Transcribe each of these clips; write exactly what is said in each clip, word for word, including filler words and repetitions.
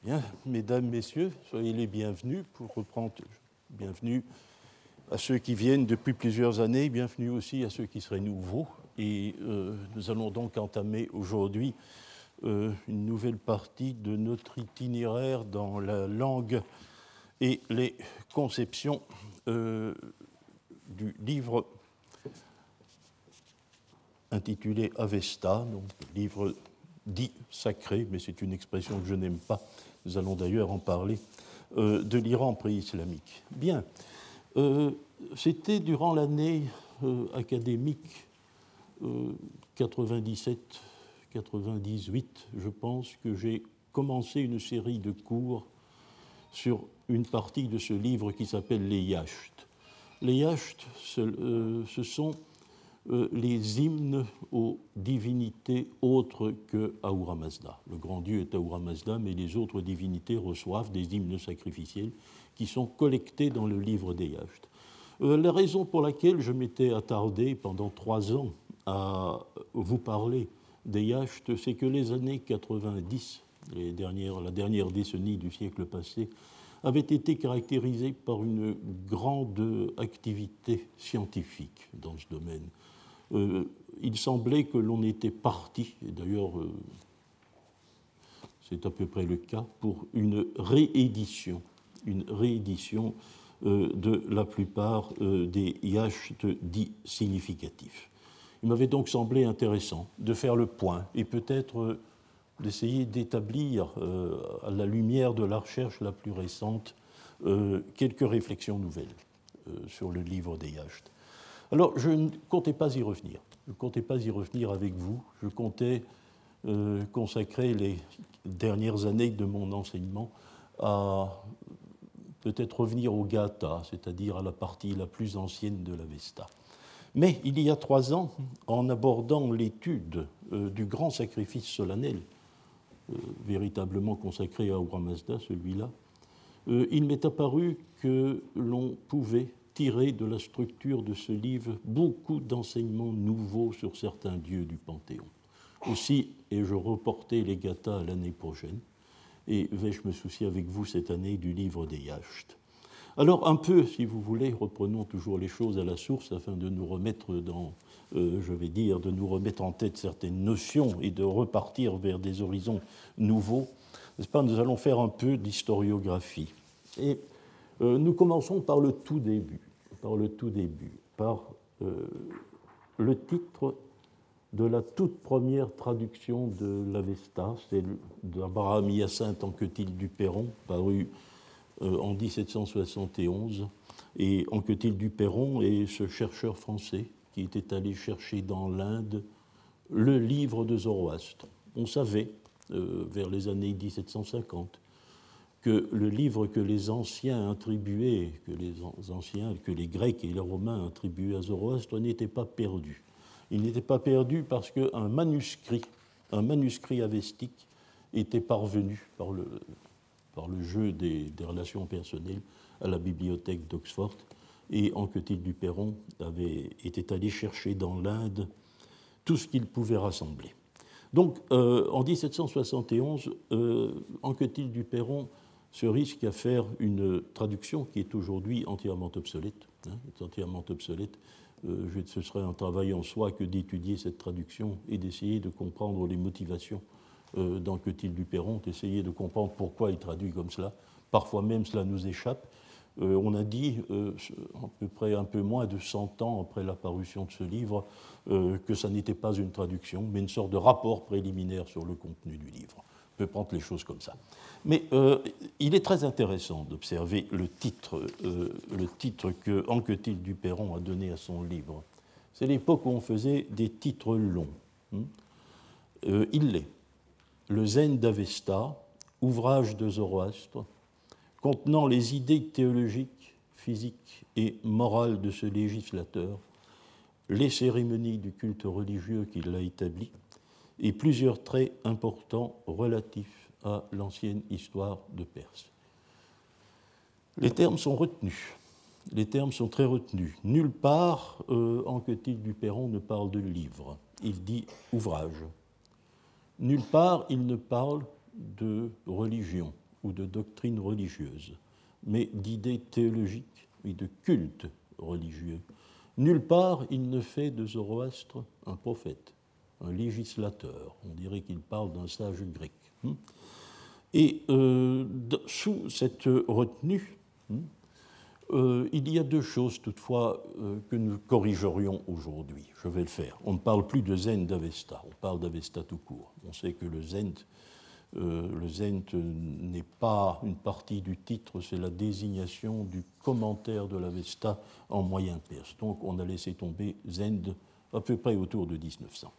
Bien, mesdames, messieurs, soyez les bienvenus pour reprendre. Bienvenue à ceux qui viennent depuis plusieurs années, bienvenue aussi à ceux qui seraient nouveaux. Et euh, nous allons donc entamer aujourd'hui euh, une nouvelle partie de notre itinéraire dans la langue et les conceptions euh, du livre intitulé Avesta, donc livre dit sacré, mais c'est une expression que je n'aime pas. Nous allons d'ailleurs en parler, euh, de l'Iran pré-islamique. Bien, euh, c'était durant l'année euh, académique euh, quatre-vingt-dix-sept quatre-vingt-dix-huit, je pense, que j'ai commencé une série de cours sur une partie de ce livre qui s'appelle les Yasht. Les Yasht, ce, euh, ce sont Euh, les hymnes aux divinités autres que Ahura Mazda. Le grand Dieu est Ahura Mazda, mais les autres divinités reçoivent des hymnes sacrificiels qui sont collectés dans le livre des Yasht. Euh, la raison pour laquelle je m'étais attardé pendant trois ans à vous parler des Yasht, c'est que les années quatre-vingt-dix, les dernières, la dernière décennie du siècle passé, avait été caractérisée par une grande activité scientifique dans ce domaine. Euh, il semblait que l'on était parti, et d'ailleurs euh, c'est à peu près le cas, pour une réédition, une réédition euh, de la plupart euh, des Yasht dits significatifs. Il m'avait donc semblé intéressant de faire le point et peut-être euh, d'essayer d'établir, euh, à la lumière de la recherche la plus récente, euh, quelques réflexions nouvelles euh, sur le livre des Yasht. Alors, je ne comptais pas y revenir. Je ne comptais pas y revenir avec vous. Je comptais euh, consacrer les dernières années de mon enseignement à peut-être revenir au Gatha, c'est-à-dire à la partie la plus ancienne de l'Avesta. Mais il y a trois ans, en abordant l'étude euh, du grand sacrifice solennel, euh, véritablement consacré à Ahura Mazda, celui-là, euh, il m'est apparu que l'on pouvait tirer de la structure de ce livre beaucoup d'enseignements nouveaux sur certains dieux du Panthéon. Aussi ai-je reporté les Gathas à l'année prochaine et vais-je me soucier avec vous cette année du livre des Yasht. Alors un peu, si vous voulez, reprenons toujours les choses à la source afin de nous remettre dans, euh, je vais dire, de nous remettre en tête certaines notions et de repartir vers des horizons nouveaux. N'est-ce pas ? Nous allons faire un peu d'historiographie. Et Euh, nous commençons par le tout début, par le tout début, par euh, le titre de la toute première traduction de l'Avesta, c'est d'Abraham Hyacinthe Anquetil du Perron, paru euh, en dix-sept cent soixante et onze. Et Anquetil du Perron est ce chercheur français qui était allé chercher dans l'Inde le livre de Zoroastre. On savait, euh, vers les années dix-sept cent cinquante, que le livre que les anciens attribuaient, que les anciens, que les Grecs et les Romains attribuaient à Zoroastre n'était pas perdu. Il n'était pas perdu parce qu'un manuscrit, un manuscrit avestique était parvenu par le, par le jeu des, des relations personnelles à la bibliothèque d'Oxford et Anquetil du Perron avait, était allé chercher dans l'Inde tout ce qu'il pouvait rassembler. Donc, euh, en dix-sept cent soixante et onze, euh, Anquetil du Perron se risque à faire une traduction qui est aujourd'hui entièrement obsolète. Hein, est entièrement obsolète. Euh, je, ce serait un travail en soi que d'étudier cette traduction et d'essayer de comprendre les motivations euh, d'Anquetil du Perron, d'essayer de comprendre pourquoi il traduit comme cela. Parfois même, cela nous échappe. Euh, on a dit, euh, à peu près un peu moins de cent ans après la parution de ce livre, euh, que ça n'était pas une traduction, mais une sorte de rapport préliminaire sur le contenu du livre. On peut prendre les choses comme ça. Mais euh, il est très intéressant d'observer le titre, euh, le titre que Anquetil du Perron a donné à son livre. C'est l'époque où on faisait des titres longs. Euh, il l'est. Le Zen d'Avesta, ouvrage de Zoroastre, contenant les idées théologiques, physiques et morales de ce législateur, les cérémonies du culte religieux qu'il a établi, et plusieurs traits importants relatifs à l'ancienne histoire de Perse. Les termes sont retenus. Les termes sont très retenus. Nulle part, euh, Anquetil du Perron ne parle de livre. Il dit ouvrage. Nulle part, il ne parle de religion. ou de doctrine religieuse, mais d'idées théologiques et de culte religieux. Nulle part il ne fait de Zoroastre un prophète, un législateur. On dirait qu'il parle d'un sage grec. Et euh, sous cette retenue, euh, il y a deux choses toutefois euh, que nous corrigerions aujourd'hui. Je vais le faire. On ne parle plus de Zend d'Avesta, on parle d'Avesta tout court. On sait que le Zend, euh, le Zend n'est pas une partie du titre, c'est la désignation du commentaire de l'Avesta en moyen perse. Donc on a laissé tomber Zend à peu près autour de dix-neuf cents.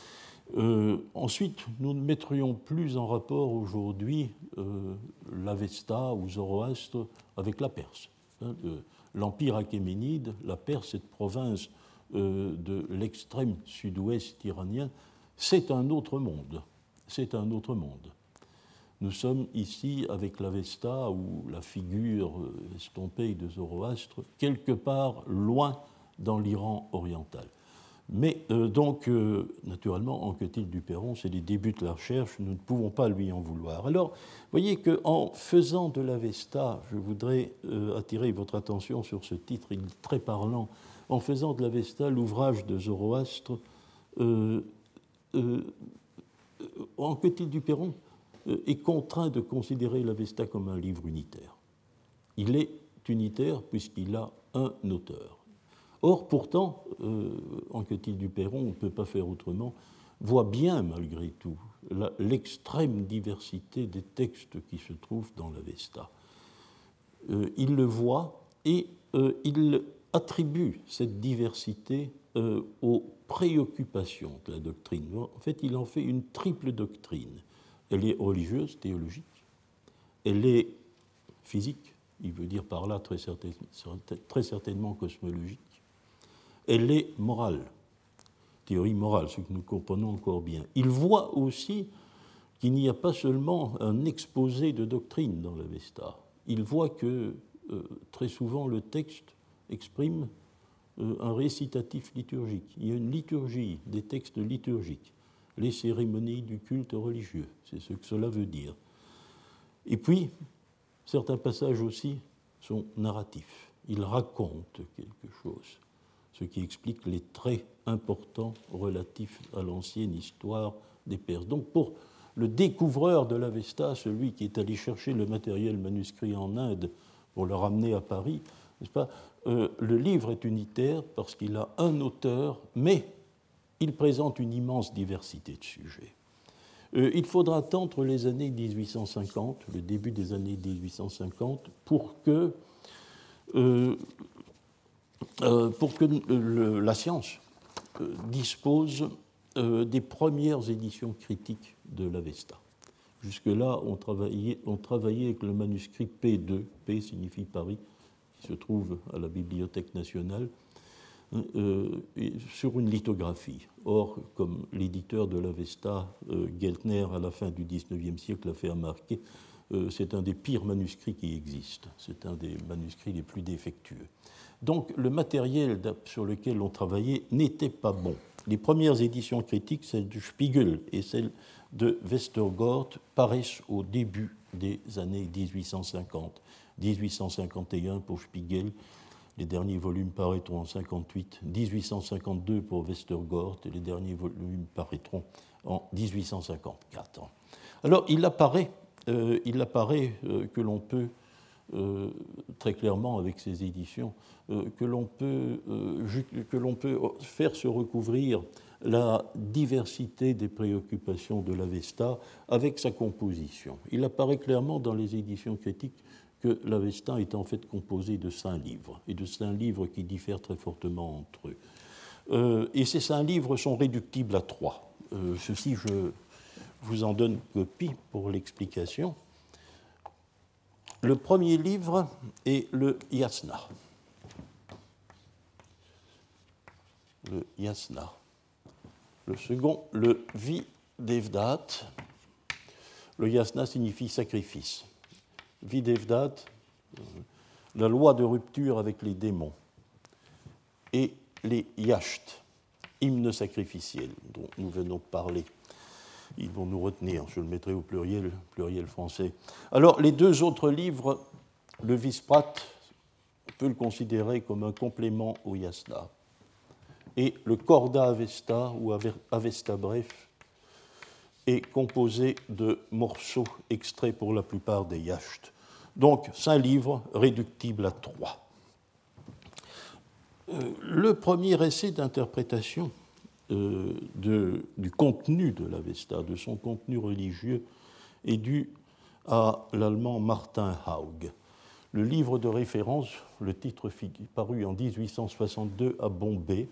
Euh, ensuite, nous ne mettrions plus en rapport aujourd'hui euh, l'Avesta ou Zoroastre avec la Perse. Hein, de, l'Empire achéménide, la Perse, cette province euh, de l'extrême sud-ouest iranien, c'est un autre monde. C'est un autre monde. Nous sommes ici avec l'Avesta ou la figure estompée de Zoroastre, quelque part loin dans l'Iran oriental. Mais euh, donc, euh, naturellement, Anquetil-Duperron, c'est les débuts de la recherche, nous ne pouvons pas lui en vouloir. Alors, vous voyez qu'en faisant de l'Avesta, je voudrais euh, attirer votre attention sur ce titre, il est très parlant, en faisant de l'Avesta l'ouvrage de Zoroastre, euh, euh, Anquetil-Duperron euh, est contraint de considérer l'Avesta comme un livre unitaire. Il est unitaire puisqu'il a un auteur. Or, pourtant, euh, Anquetil-Duperron, on ne peut pas faire autrement, voit bien, malgré tout, la, l'extrême diversité des textes qui se trouvent dans l'Avesta. Euh, il le voit et euh, il attribue cette diversité euh, aux préoccupations de la doctrine. En fait, il en fait une triple doctrine. Elle est religieuse, théologique, elle est physique, il veut dire par là très, certain, très certainement cosmologique, elle est morale, théorie morale, ce que nous comprenons encore bien. Il voit aussi qu'il n'y a pas seulement un exposé de doctrine dans l'Avesta. Il voit que euh, très souvent le texte exprime euh, un récitatif liturgique. Il y a une liturgie, des textes liturgiques, les cérémonies du culte religieux, c'est ce que cela veut dire. Et puis, certains passages aussi sont narratifs. Ils racontent quelque chose, ce qui explique les traits importants relatifs à l'ancienne histoire des Perses. Donc pour le découvreur de l'Avesta, celui qui est allé chercher le matériel manuscrit en Inde pour le ramener à Paris, n'est-ce pas, euh, le livre est unitaire parce qu'il a un auteur, mais il présente une immense diversité de sujets. Euh, il faudra attendre les années dix-huit cent cinquante, le début des années dix-huit cent cinquante, pour que euh, Euh, pour que le, la science euh, dispose euh, des premières éditions critiques de l'Avesta. Jusque-là, on travaillait, on travaillait avec le manuscrit P deux, P signifie Paris, qui se trouve à la Bibliothèque nationale, euh, sur une lithographie. Or, comme l'éditeur de l'Avesta, euh, Geltner, à la fin du dix-neuvième siècle, a fait remarquer, euh, c'est un des pires manuscrits qui existent. C'est un des manuscrits les plus défectueux. Donc le matériel sur lequel on travaillait n'était pas bon. Les premières éditions critiques, celle du Spiegel et celle de Westergaard, paraissent au début des années dix-huit cent cinquante. dix-huit cent cinquante et un pour Spiegel, les derniers volumes paraîtront en cinquante-huit, dix-huit cent cinquante-deux pour Westergaard et les derniers volumes paraîtront en dix-huit cent cinquante-quatre. Alors il apparaît, euh, il apparaît euh, que l'on peut Euh, très clairement avec ces éditions, euh, que l'on peut, euh, que l'on peut faire se recouvrir la diversité des préoccupations de l'Avesta avec sa composition. Il apparaît clairement dans les éditions critiques que l'Avesta est en fait composé de cinq livres, et de cinq livres qui diffèrent très fortement entre eux. Euh, et ces cinq livres sont réductibles à trois. Euh, ceci, je vous en donne copie pour l'explication. Le premier livre est le Yasna. Le Yasna. Le second, le Videvdat. Le Yasna signifie sacrifice. Videvdat, la loi de rupture avec les démons. Et les Yasht, hymnes sacrificiels, dont nous venons de parler. ils vont nous retenir. Je le mettrai au pluriel, pluriel français. Alors, les deux autres livres, le Visprat, on peut le considérer comme un complément au Yasna. Et le Corda Avesta, ou Avesta bref, est composé de morceaux extraits pour la plupart des yashts. Donc, cinq livres réductibles à trois. Euh, le premier essai d'interprétation euh, de, du contenu de l'Avesta, de son contenu religieux, est dû à l'allemand Martin Haug. Le livre de référence, le titre paru en dix-huit cent soixante-deux à Bombay,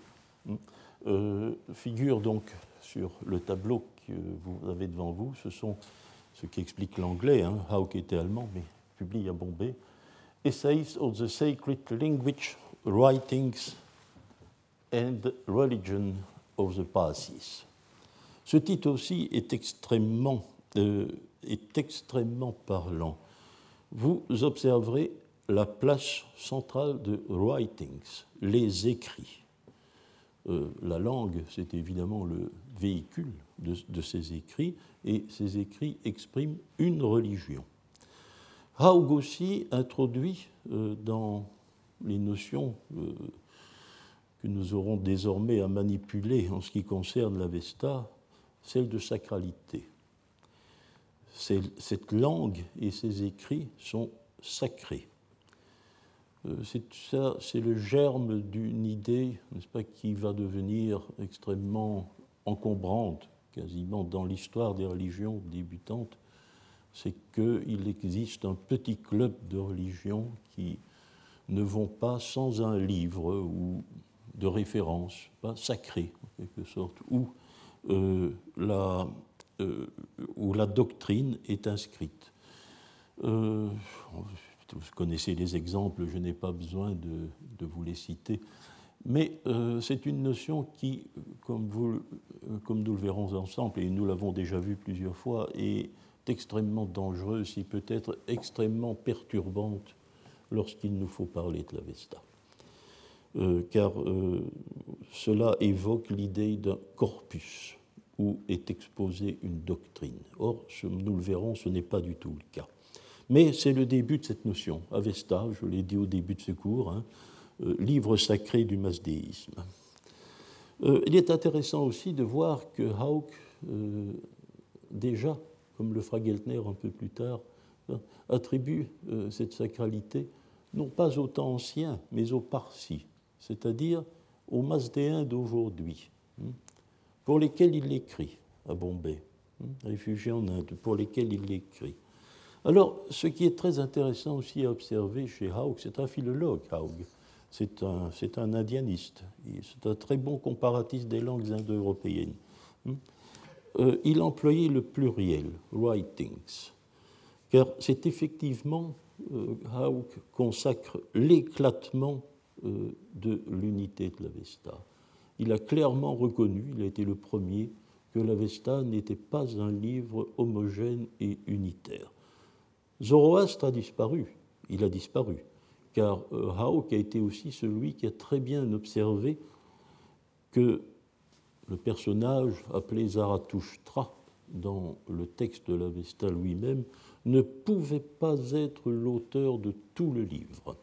euh, figure donc sur le tableau que vous avez devant vous. Ce sont ce qui explique l'anglais. Hein. Haug était allemand, mais publié à Bombay. Essays of the Sacred Language, Writings and Religion of the Parsis. Ce titre aussi est extrêmement, euh, est extrêmement parlant. Vous observerez la place centrale de Writings, les écrits. Euh, la langue, c'est évidemment le véhicule de, de ces écrits, et ces écrits expriment une religion. Haug aussi introduit euh, dans les notions euh, que nous aurons désormais à manipuler en ce qui concerne l'Avesta, celle de sacralité. C'est, cette langue et ces écrits sont sacrés. Euh, c'est, ça, c'est le germe d'une idée, n'est-ce pas, qui va devenir extrêmement encombrante, quasiment dans l'histoire des religions débutantes. C'est qu'il existe un petit club de religions qui ne vont pas sans un livre ou de référence, pas sacré en quelque sorte, où, euh, la, euh, où la doctrine est inscrite. Euh, vous connaissez les exemples, je n'ai pas besoin de, de vous les citer, mais euh, c'est une notion qui, comme, vous, comme nous le verrons ensemble, et nous l'avons déjà vu plusieurs fois, est extrêmement dangereuse et peut-être extrêmement perturbante lorsqu'il nous faut parler de l'Avesta. Euh, car euh, cela évoque l'idée d'un corpus où est exposée une doctrine. Or, ce, nous le verrons, ce n'est pas du tout le cas. Mais c'est le début de cette notion. Avesta, je l'ai dit au début de ce cours, hein, euh, livre sacré du masdéisme. Euh, il est intéressant aussi de voir que Haug, euh, déjà, comme le fera Geltner un peu plus tard, hein, attribue euh, cette sacralité non pas aux temps anciens, mais aux Parsis, c'est-à-dire aux Mazdéens d'aujourd'hui, hein, pour lesquels il écrit à Bombay, hein, réfugiés en Inde, pour lesquels il écrit. Alors, ce qui est très intéressant aussi à observer chez Haug, c'est un philologue, Haug, c'est un, c'est un indianiste, c'est un très bon comparatiste des langues indo-européennes. Euh, il employait le pluriel, writings, car c'est effectivement, euh, Haug consacre l'éclatement euh, de l'unité de l'Avesta. Il a clairement reconnu, il a été le premier, que l'Avesta n'était pas un livre homogène et unitaire. Zoroastre a disparu, il a disparu, car euh, Haug a été aussi celui qui a très bien observé que le personnage appelé Zarathustra dans le texte de l'Avesta lui-même ne pouvait pas être l'auteur de tout le livre.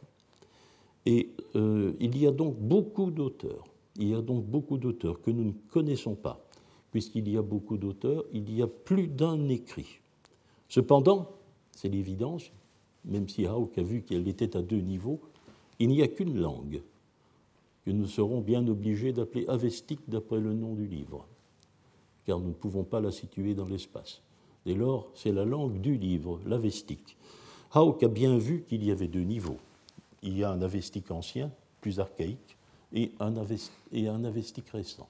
Et euh, il y a donc beaucoup d'auteurs, il y a donc beaucoup d'auteurs que nous ne connaissons pas. Puisqu'il y a beaucoup d'auteurs, il y a plus d'un écrit. Cependant, c'est l'évidence, même si Haug a vu qu'elle était à deux niveaux, il n'y a qu'une langue que nous serons bien obligés d'appeler avestique d'après le nom du livre, car nous ne pouvons pas la situer dans l'espace. Dès lors, c'est la langue du livre, l'avestique. Haug a bien vu qu'il y avait deux niveaux. Il y a un avestique ancien, plus archaïque, et un avestique, et un avestique récent.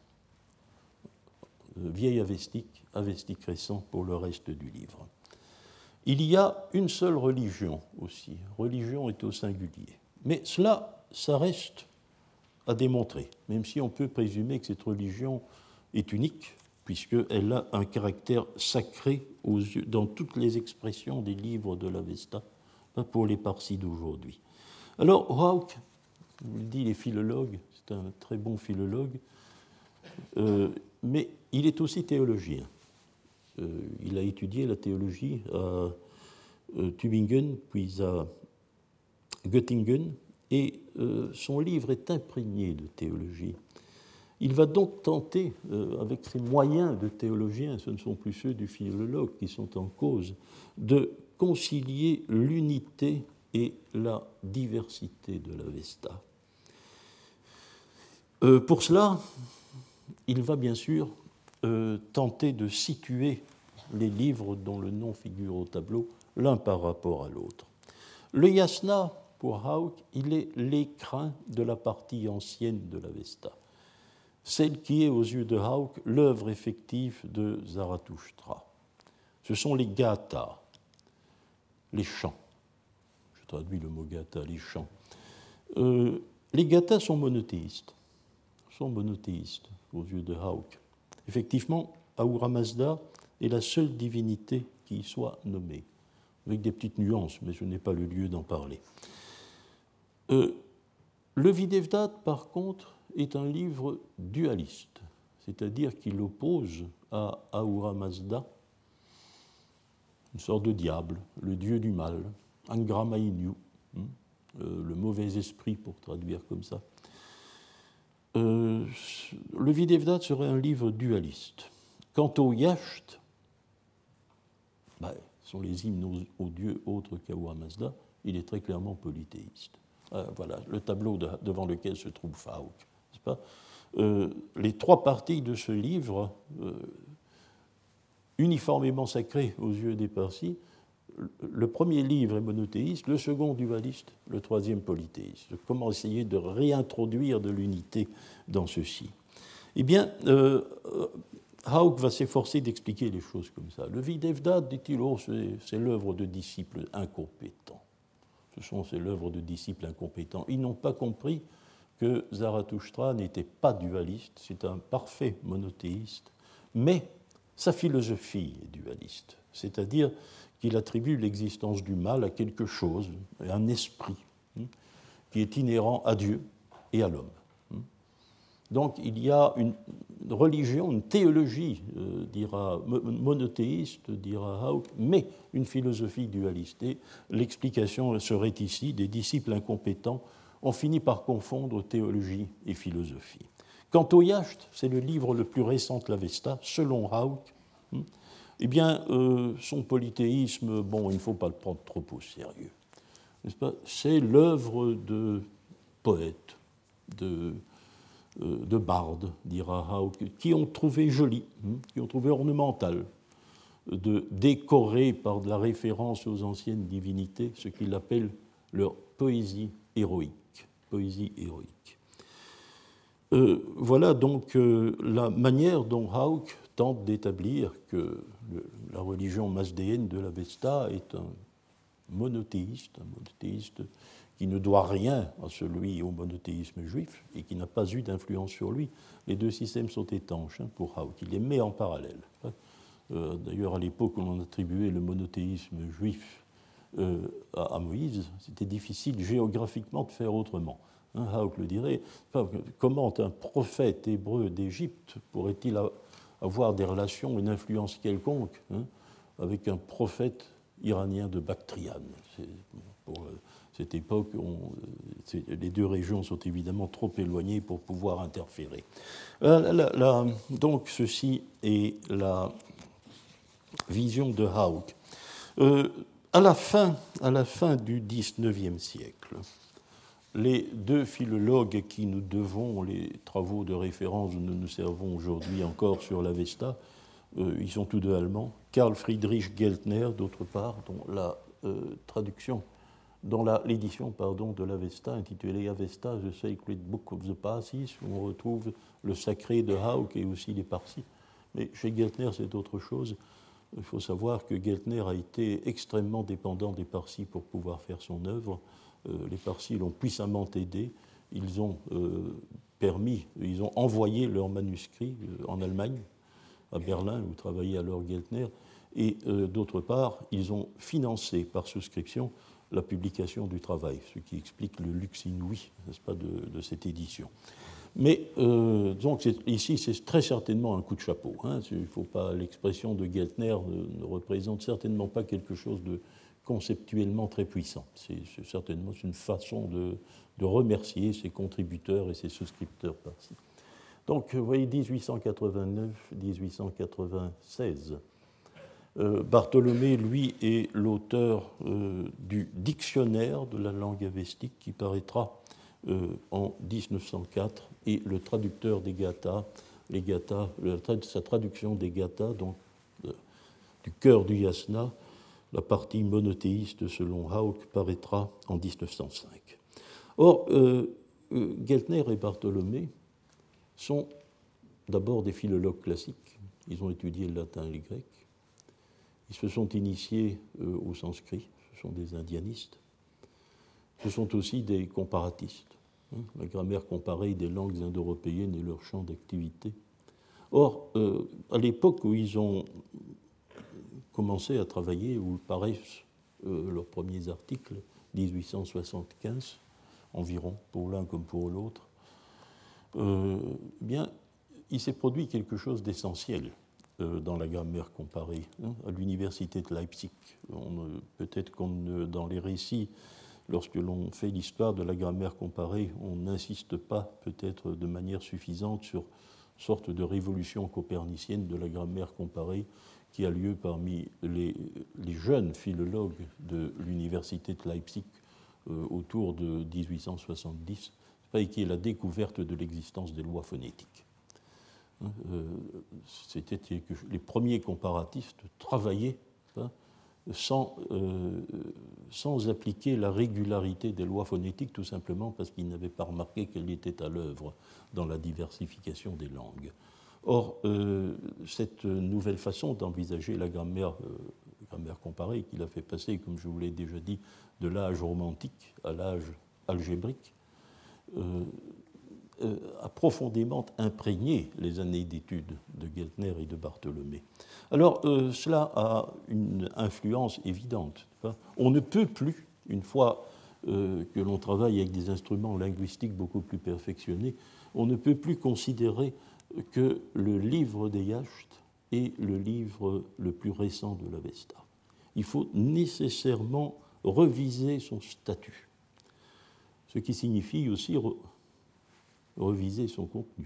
Vieil avestique, avestique récent pour le reste du livre. Il y a une seule religion aussi. Religion est au singulier. Mais cela, ça reste à démontrer, même si on peut présumer que cette religion est unique, puisqu'elle a un caractère sacré aux yeux, dans toutes les expressions des livres de l'Avesta, pas pour les Parsis d'aujourd'hui. Alors, Haug, je vous le dis, il est philologue, c'est un très bon philologue, euh, mais il est aussi théologien. euh, il a étudié la théologie à euh, Tübingen, puis à Göttingen, et euh, son livre est imprégné de théologie. Il va donc tenter, euh, avec ses moyens de théologien, ce ne sont plus ceux du philologue qui sont en cause, de concilier l'unité et la diversité de l'Avesta. Euh, pour cela, il va bien sûr euh, tenter de situer les livres dont le nom figure au tableau l'un par rapport à l'autre. Le Yasna, pour Hauck, il est l'écrin de la partie ancienne de l'Avesta, celle qui est, aux yeux de Hauck, l'œuvre effective de Zarathustra. Ce sont les gathas, les chants. Je traduis le mot gatha, les chants. Euh, les gathas sont monothéistes, sont monothéistes aux yeux de Hauck. Effectivement, Ahura Mazda est la seule divinité qui y soit nommée, avec des petites nuances, mais je n'ai pas le lieu d'en parler. Euh, le Videvdat, par contre, est un livre dualiste, c'est-à-dire qu'il oppose à Ahura Mazda une sorte de diable, le dieu du mal, Angramainyu, hein, euh, le mauvais esprit pour traduire comme ça. Euh, le Videvdat serait un livre dualiste. Quant au Yasht, ben, ce sont les hymnes aux, aux dieux autres qu'Ahura Mazda, il est très clairement polythéiste. Euh, voilà le tableau de, devant lequel se trouve Hauck. N'est-ce pas ? Euh, les trois parties de ce livre, euh, uniformément sacrées aux yeux des Parsis, le premier livre est monothéiste, le second dualiste, le troisième polythéiste. Comment essayer de réintroduire de l'unité dans ceci ? Eh bien, euh, Hauck va s'efforcer d'expliquer les choses comme ça. Le Videvdat, dit-il, oh, c'est, c'est l'œuvre de disciples incompétents. Ce sont c'est l'œuvre de disciples incompétents. Ils n'ont pas compris que Zarathustra n'était pas dualiste, c'est un parfait monothéiste, mais sa philosophie est dualiste, c'est-à-dire qu'il attribue l'existence du mal à quelque chose, à un esprit, hein, qui est inhérent à Dieu et à l'homme. Hein. Donc il y a une religion, une théologie, euh, dira, monothéiste, dira Hauck, mais une philosophie dualiste. Et l'explication serait ici, des disciples incompétents ont fini par confondre théologie et philosophie. Quant au Yasht, c'est le livre le plus récent de l'Avesta, selon Hauck, hein, eh bien, euh, son polythéisme, bon, il ne faut pas le prendre trop au sérieux. N'est-ce pas ? C'est l'œuvre de poètes, de, euh, de bardes, dira Hauck, qui ont trouvé joli, hein, qui ont trouvé ornemental, de décorer par de la référence aux anciennes divinités ce qu'il appelle leur poésie héroïque. Poésie héroïque. Euh, voilà donc euh, la manière dont Hauck tente d'établir que le, la religion mazdéenne de l'Avesta est un monothéiste, un monothéiste qui ne doit rien à celui au monothéisme juif et qui n'a pas eu d'influence sur lui. Les deux systèmes sont étanches, hein, pour Hauck. Il les met en parallèle. Euh, d'ailleurs, à l'époque où l'on attribuait le monothéisme juif euh, à, à Moïse, c'était difficile géographiquement de faire autrement. Hein, Hauck le dirait. Enfin, comment un prophète hébreu d'Égypte pourrait-il avoir des relations, une influence quelconque, hein, avec un prophète iranien de Bactriane ? C'est, pour euh, cette époque, on, c'est, les deux régions sont évidemment trop éloignées pour pouvoir interférer. La, la, la, donc, ceci est la vision de Hauck. Euh, à, la fin, à la fin du dix-neuvième siècle, les deux philologues à qui nous devons les travaux de référence dont nous nous servons aujourd'hui encore sur l'Avesta, euh, ils sont tous deux allemands, Karl Friedrich Geltner, d'autre part, dont la euh, traduction, dans la, l'édition pardon, de l'Avesta, intitulée Avesta, The Sacred Book of the Parsis, où on retrouve le sacré de Hauck et aussi les Parsis. Mais chez Geltner, c'est autre chose. Il faut savoir que Geltner a été extrêmement dépendant des Parsis pour pouvoir faire son œuvre. Euh, les Parsis l'ont puissamment aidé. Ils ont euh, permis, ils ont envoyé leurs manuscrits euh, en Allemagne, à Berlin, où travaillait alors Geltner. Et euh, d'autre part, ils ont financé par souscription la publication du travail, ce qui explique le luxe inouï, n'est-ce pas, de, de cette édition. Mais euh, donc ici, c'est très certainement un coup de chapeau. Hein. Il faut pas, l'expression de Geltner ne, ne représente certainement pas quelque chose de conceptuellement très puissant. C'est certainement une façon de, de remercier ses contributeurs et ses souscripteurs par-ci. Donc, vous voyez, dix-huit cent quatre-vingt-neuf dix-huit cent quatre-vingt-seize. Euh, Bartholomé, lui, est l'auteur euh, du dictionnaire de la langue avestique qui paraîtra euh, en dix-neuf cent quatre et le traducteur des Gathas, les Gathas, sa traduction des Gathas, donc euh, du cœur du yasna, la partie monothéiste selon Hauck, paraîtra en dix-neuf cent cinq. Or, euh, euh, Geltner et Bartholomé sont d'abord des philologues classiques. Ils ont étudié le latin et le grec. Ils se sont initiés euh, au sanskrit. Ce sont des indianistes. Ce sont aussi des comparatistes. Hein, la grammaire comparée des langues indo-européennes et leur champ d'activité. Or, euh, à l'époque où ils ont commencé à travailler, où paraissent euh, leurs premiers articles, dix-huit cent soixante-quinze environ, pour l'un comme pour l'autre, euh, bien, il s'est produit quelque chose d'essentiel euh, dans la grammaire comparée. Hein, à l'université de Leipzig. Peut-être qu'on, dans les récits, lorsque l'on fait l'histoire de la grammaire comparée, on n'insiste pas peut-être de manière suffisante sur une sorte de révolution copernicienne de la grammaire comparée qui a lieu parmi les, les jeunes philologues de l'université de Leipzig euh, autour de dix-huit cent soixante-dix, et qui est la découverte de l'existence des lois phonétiques. Euh, C'était les premiers comparatistes travaillaient hein, sans, euh, sans appliquer la régularité des lois phonétiques, tout simplement parce qu'ils n'avaient pas remarqué qu'elle était à l'œuvre dans la diversification des langues. Or, euh, cette nouvelle façon d'envisager la grammaire, euh, grammaire comparée, qu'il a fait passer, comme je vous l'ai déjà dit, de l'âge romantique à l'âge algébrique, euh, euh, a profondément imprégné les années d'études de Geltner et de Bartholomé. Alors, euh, cela a une influence évidente. On ne peut plus, une fois euh, que l'on travaille avec des instruments linguistiques beaucoup plus perfectionnés, on ne peut plus considérer que le livre des Yachts est le livre le plus récent de l'Avesta. Il faut nécessairement reviser son statut, ce qui signifie aussi re- reviser son contenu.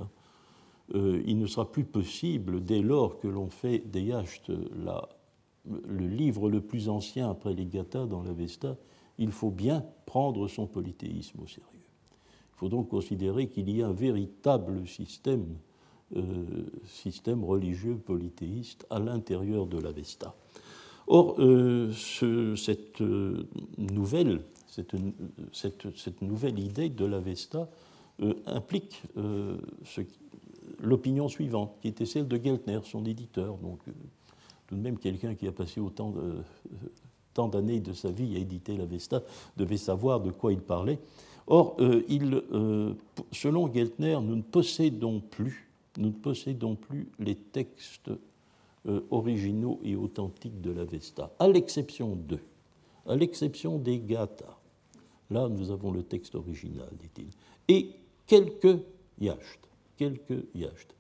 Euh, il ne sera plus possible, dès lors que l'on fait des Yachts la, le livre le plus ancien après les Gathas dans l'Avesta, il faut bien prendre son polythéisme au sérieux. Il faut donc considérer qu'il y a un véritable système, euh, système religieux polythéiste à l'intérieur de l'Avesta. Or, euh, ce, cette, euh, nouvelle, cette, cette, cette nouvelle idée de l'Avesta euh, implique euh, ce, l'opinion suivante, qui était celle de Geltner, son éditeur, donc euh, tout de même quelqu'un qui a passé autant de, euh, tant d'années de sa vie à éditer l'Avesta devait savoir de quoi il parlait. Or, euh, il, euh, selon Geltner, nous ne possédons plus, nous ne possédons plus les textes euh, originaux et authentiques de l'Avesta, à l'exception d'eux, à l'exception des Gathas. Là, nous avons le texte original, dit-il, et quelques Yachts, quelques Yachts.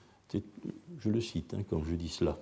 Je le cite hein, quand je dis cela.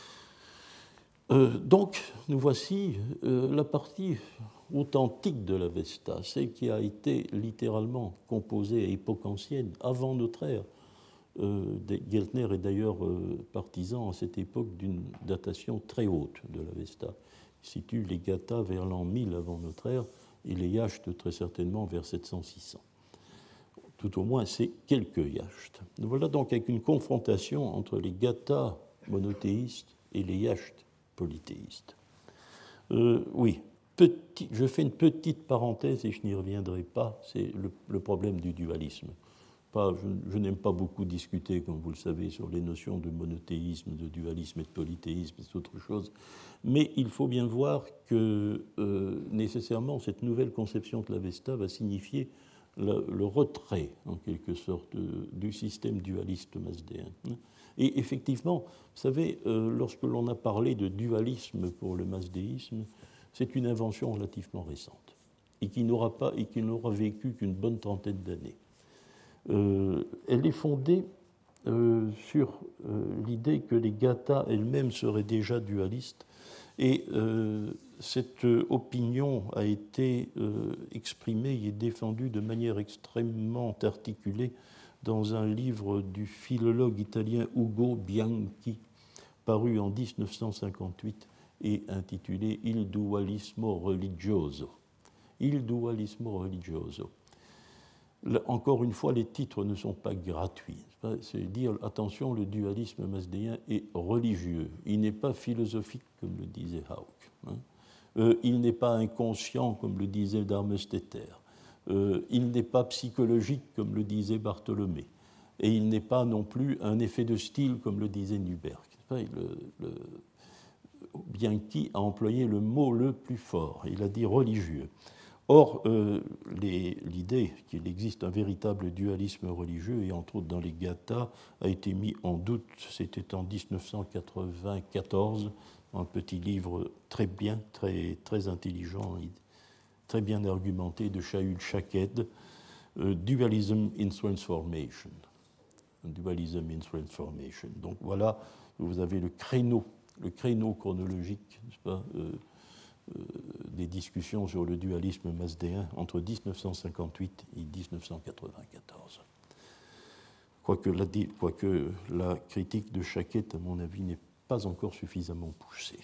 Euh, donc, nous voici euh, la partie authentique de l'Avesta, celle qui a été littéralement composée à époque ancienne, avant notre ère. Euh, Geltner est d'ailleurs euh, partisan à cette époque d'une datation très haute de l'Avesta. Il situe les Gathas vers l'an mille avant notre ère et les Yachts très certainement vers sept cents six cents. Tout au moins, c'est quelques Yachts. Nous voilà donc avec une confrontation entre les Gathas monothéistes et les Yachts polythéistes. Euh, oui, petit, je fais une petite parenthèse et je n'y reviendrai pas, c'est le, le problème du dualisme. Pas, je, je n'aime pas beaucoup discuter, comme vous le savez, sur les notions de monothéisme, de dualisme et de polythéisme, c'est autre chose. Mais il faut bien voir que euh, nécessairement cette nouvelle conception de l'Avesta va signifier le, le retrait, en quelque sorte, du système dualiste masdéen. Et effectivement, vous savez, euh, lorsque l'on a parlé de dualisme pour le masdéisme, c'est une invention relativement récente et qui n'aura pas et qui n'aura vécu qu'une bonne trentaine d'années. Euh, elle est fondée euh, sur euh, l'idée que les Gathas elles-mêmes seraient déjà dualistes, et euh, cette opinion a été euh, exprimée et défendue de manière extrêmement articulée dans un livre du philologue italien Ugo Bianchi, paru en dix-neuf cent cinquante-huit et intitulé Il dualismo religioso. Il dualismo religioso. Là, encore une fois, les titres ne sont pas gratuits. C'est dire, attention, le dualisme masdéen est religieux. Il n'est pas philosophique, comme le disait Hauck. Hein. Euh, il n'est pas inconscient, comme le disait Darmesteter. Euh, il n'est pas psychologique, comme le disait Bartholomé. Et il n'est pas non plus un effet de style, comme le disait Nuberg. Le, le, Bianchi a employé le mot le plus fort. Il a dit religieux. Or, euh, l'idée qu'il existe un véritable dualisme religieux, et entre autres dans les Gathas, a été mis en doute. C'était en dix-neuf cent quatre-vingt-quatorze, un petit livre très bien, très, très intelligent, très bien argumenté de Shaul Shaked, euh, Dualism in Transformation. Dualism in Transformation. Donc voilà, vous avez le créneau, le créneau chronologique, n'est-ce pas, euh, euh, des discussions sur le dualisme masdéen entre dix-neuf cent cinquante-huit et dix-neuf cent quatre-vingt-quatorze. Quoique la, quoique la critique de Shaked, à mon avis, n'est pas encore suffisamment poussée.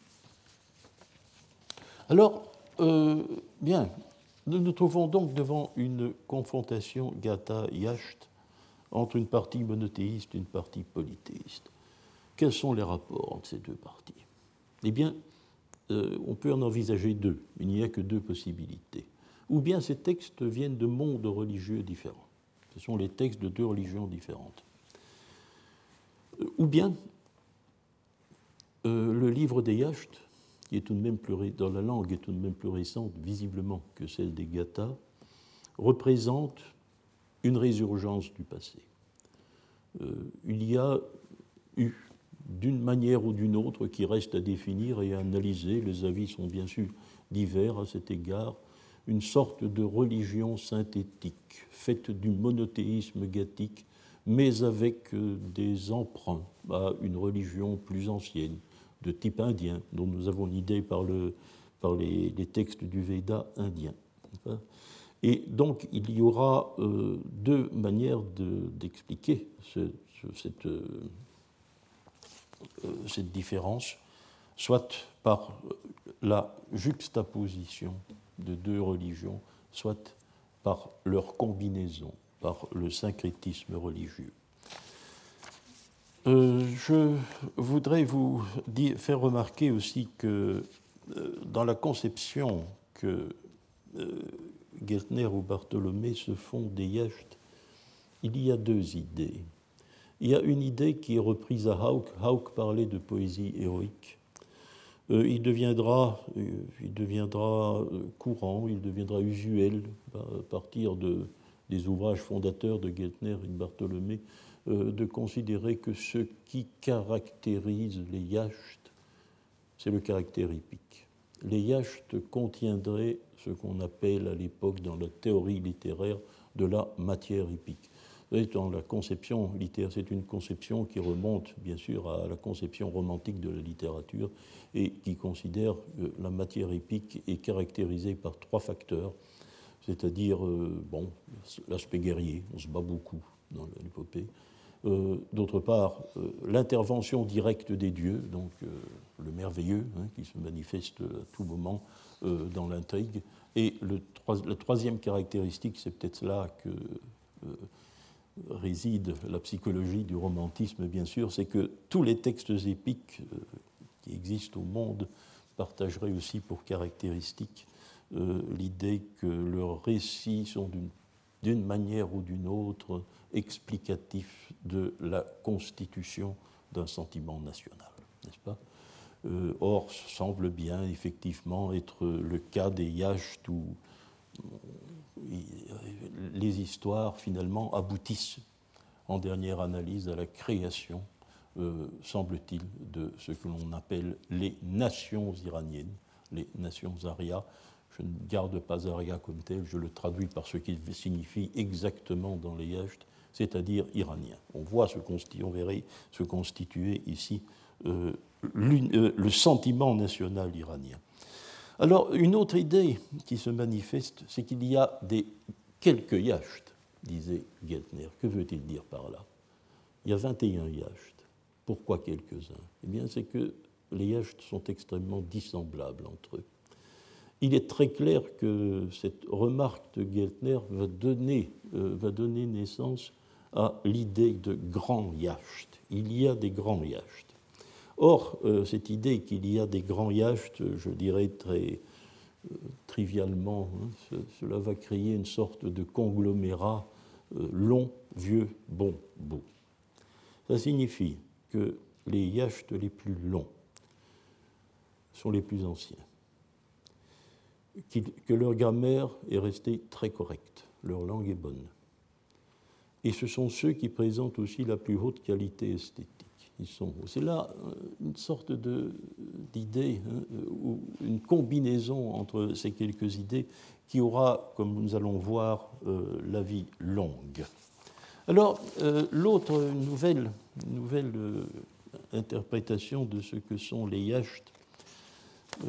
Alors, euh, bien, nous nous trouvons donc devant une confrontation Gatha-Yacht entre une partie monothéiste et une partie polythéiste. Quels sont les rapports entre ces deux parties? Eh bien, euh, on peut en envisager deux. Il n'y a que deux possibilités. Ou bien ces textes viennent de mondes religieux différents. Ce sont les textes de deux religions différentes. Ou bien, euh, le livre des Yachts, qui est tout de même plus, dans la langue est tout de même plus récente, visiblement, que celle des Gathas, représente une résurgence du passé. Euh, il y a eu, d'une manière ou d'une autre, qui reste à définir et à analyser, les avis sont bien sûr divers à cet égard, une sorte de religion synthétique, faite du monothéisme gathique, mais avec euh, des emprunts à une religion plus ancienne, de type indien, dont nous avons l'idée par, le, par les, les textes du Veda indien. Et donc, il y aura euh, deux manières de, d'expliquer ce, ce, cette, euh, cette différence, soit par la juxtaposition de deux religions, soit par leur combinaison, par le syncrétisme religieux. Euh, je voudrais vous dire, faire remarquer aussi que euh, dans la conception que euh, Geltner ou Bartholomé se font des Yachts, il y a deux idées. Il y a une idée qui est reprise à Hauck. Hauck parlait de poésie héroïque. Euh, il deviendra, euh, il deviendra euh, courant, il deviendra usuel à partir de, des ouvrages fondateurs de Geltner et de Bartholomé, euh, de considérer que ce qui caractérise les Yachts, c'est le caractère épique. Les Yachts contiendraient ce qu'on appelle à l'époque dans la théorie littéraire de la matière épique. Dans la conception littéraire, c'est une conception qui remonte bien sûr à la conception romantique de la littérature et qui considère que la matière épique est caractérisée par trois facteurs, c'est-à-dire euh, bon, l'aspect guerrier, on se bat beaucoup dans l'épopée. Euh, d'autre part, euh, l'intervention directe des dieux, donc euh, le merveilleux, hein, qui se manifeste à tout moment euh, dans l'intrigue. Et le, la troisième caractéristique, c'est peut-être là que euh, réside la psychologie du romantisme, bien sûr, c'est que tous les textes épiques euh, qui existent au monde partageraient aussi pour caractéristique euh, l'idée que leurs récits sont d'une d'une manière ou d'une autre explicatifs de la constitution d'un sentiment national, n'est-ce pas? Euh, or, semble bien effectivement être le cas des Yachts où les histoires finalement aboutissent en dernière analyse à la création, euh, semble-t-il, de ce que l'on appelle les nations iraniennes, les nations arias. Je ne garde pas Arya comme tel, je le traduis par ce qu'il signifie exactement dans les Yachts, c'est-à-dire iranien. On voit se constituer, on verrait se constituer ici euh, euh, le sentiment national iranien. Alors, une autre idée qui se manifeste, c'est qu'il y a des quelques yachts, disait Geltner. Que veut-il dire par là? Il y a vingt et un yachts. Pourquoi quelques-uns? Eh bien, c'est que les yachts sont extrêmement dissemblables entre eux. Il est très clair que cette remarque de Geltner va donner, euh, va donner naissance à l'idée de grands yachts. Il y a des grands yachts. Or, euh, cette idée qu'il y a des grands yachts, je dirais très euh, trivialement, hein, ce, cela va créer une sorte de conglomérat euh, long, vieux, bon, beau. Ça signifie que les yachts les plus longs sont les plus anciens, que leur grammaire est restée très correcte, leur langue est bonne. Et ce sont ceux qui présentent aussi la plus haute qualité esthétique. Ils sont, c'est là une sorte de, d'idée, hein, ou une combinaison entre ces quelques idées qui aura, comme nous allons voir, euh, la vie longue. Alors, euh, l'autre nouvelle, nouvelle euh, interprétation de ce que sont les yachts euh,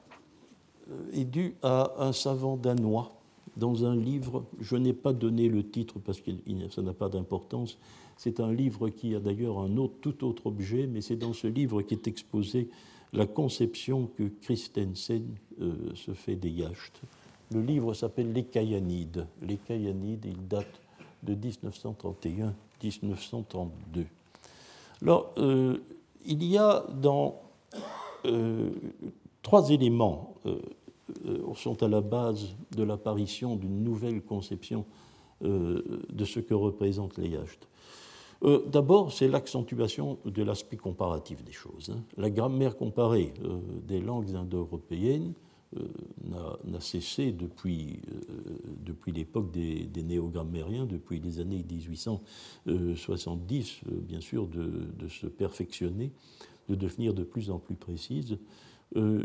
est due à un savant danois dans un livre, je n'ai pas donné le titre parce que ça n'a pas d'importance, c'est un livre qui a d'ailleurs un autre, tout autre objet, mais c'est dans ce livre qu'est exposée la conception que Christensen euh, se fait des yachts. Le livre s'appelle Les Kayanides. Les Kayanides, il date de dix-neuf cent trente et un à dix-neuf cent trente-deux. Alors, euh, il y a dans euh, trois éléments euh, euh, sont à la base de l'apparition d'une nouvelle conception euh, de ce que représentent les yachts. Euh, d'abord, c'est l'accentuation de l'aspect comparatif des choses. Hein. La grammaire comparée euh, des langues indo-européennes euh, n'a, n'a cessé depuis, euh, depuis l'époque des, des néo-grammairiens, depuis les années dix-huit cent soixante-dix, euh, bien sûr, de, de se perfectionner, de devenir de plus en plus précise. Euh,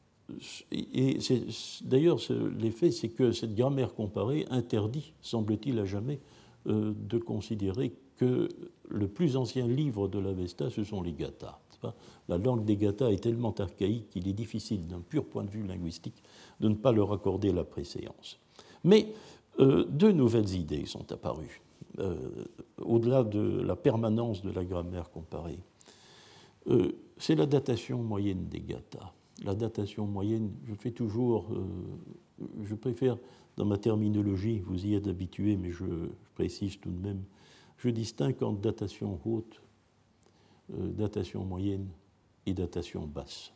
et c'est, d'ailleurs, l'effet, c'est que cette grammaire comparée interdit, semble-t-il à jamais, euh, de considérer que le plus ancien livre de l'Avesta, ce sont les Gathas. La langue des Gathas est tellement archaïque qu'il est difficile, d'un pur point de vue linguistique, de ne pas leur accorder la préséance. Mais euh, deux nouvelles idées sont apparues, euh, au-delà de la permanence de la grammaire comparée. Euh, c'est la datation moyenne des Gathas. La datation moyenne, je fais toujours, euh, je préfère, dans ma terminologie, vous y êtes habitués, mais je, je précise tout de même, je distingue entre datation haute, euh, datation moyenne et datation basse.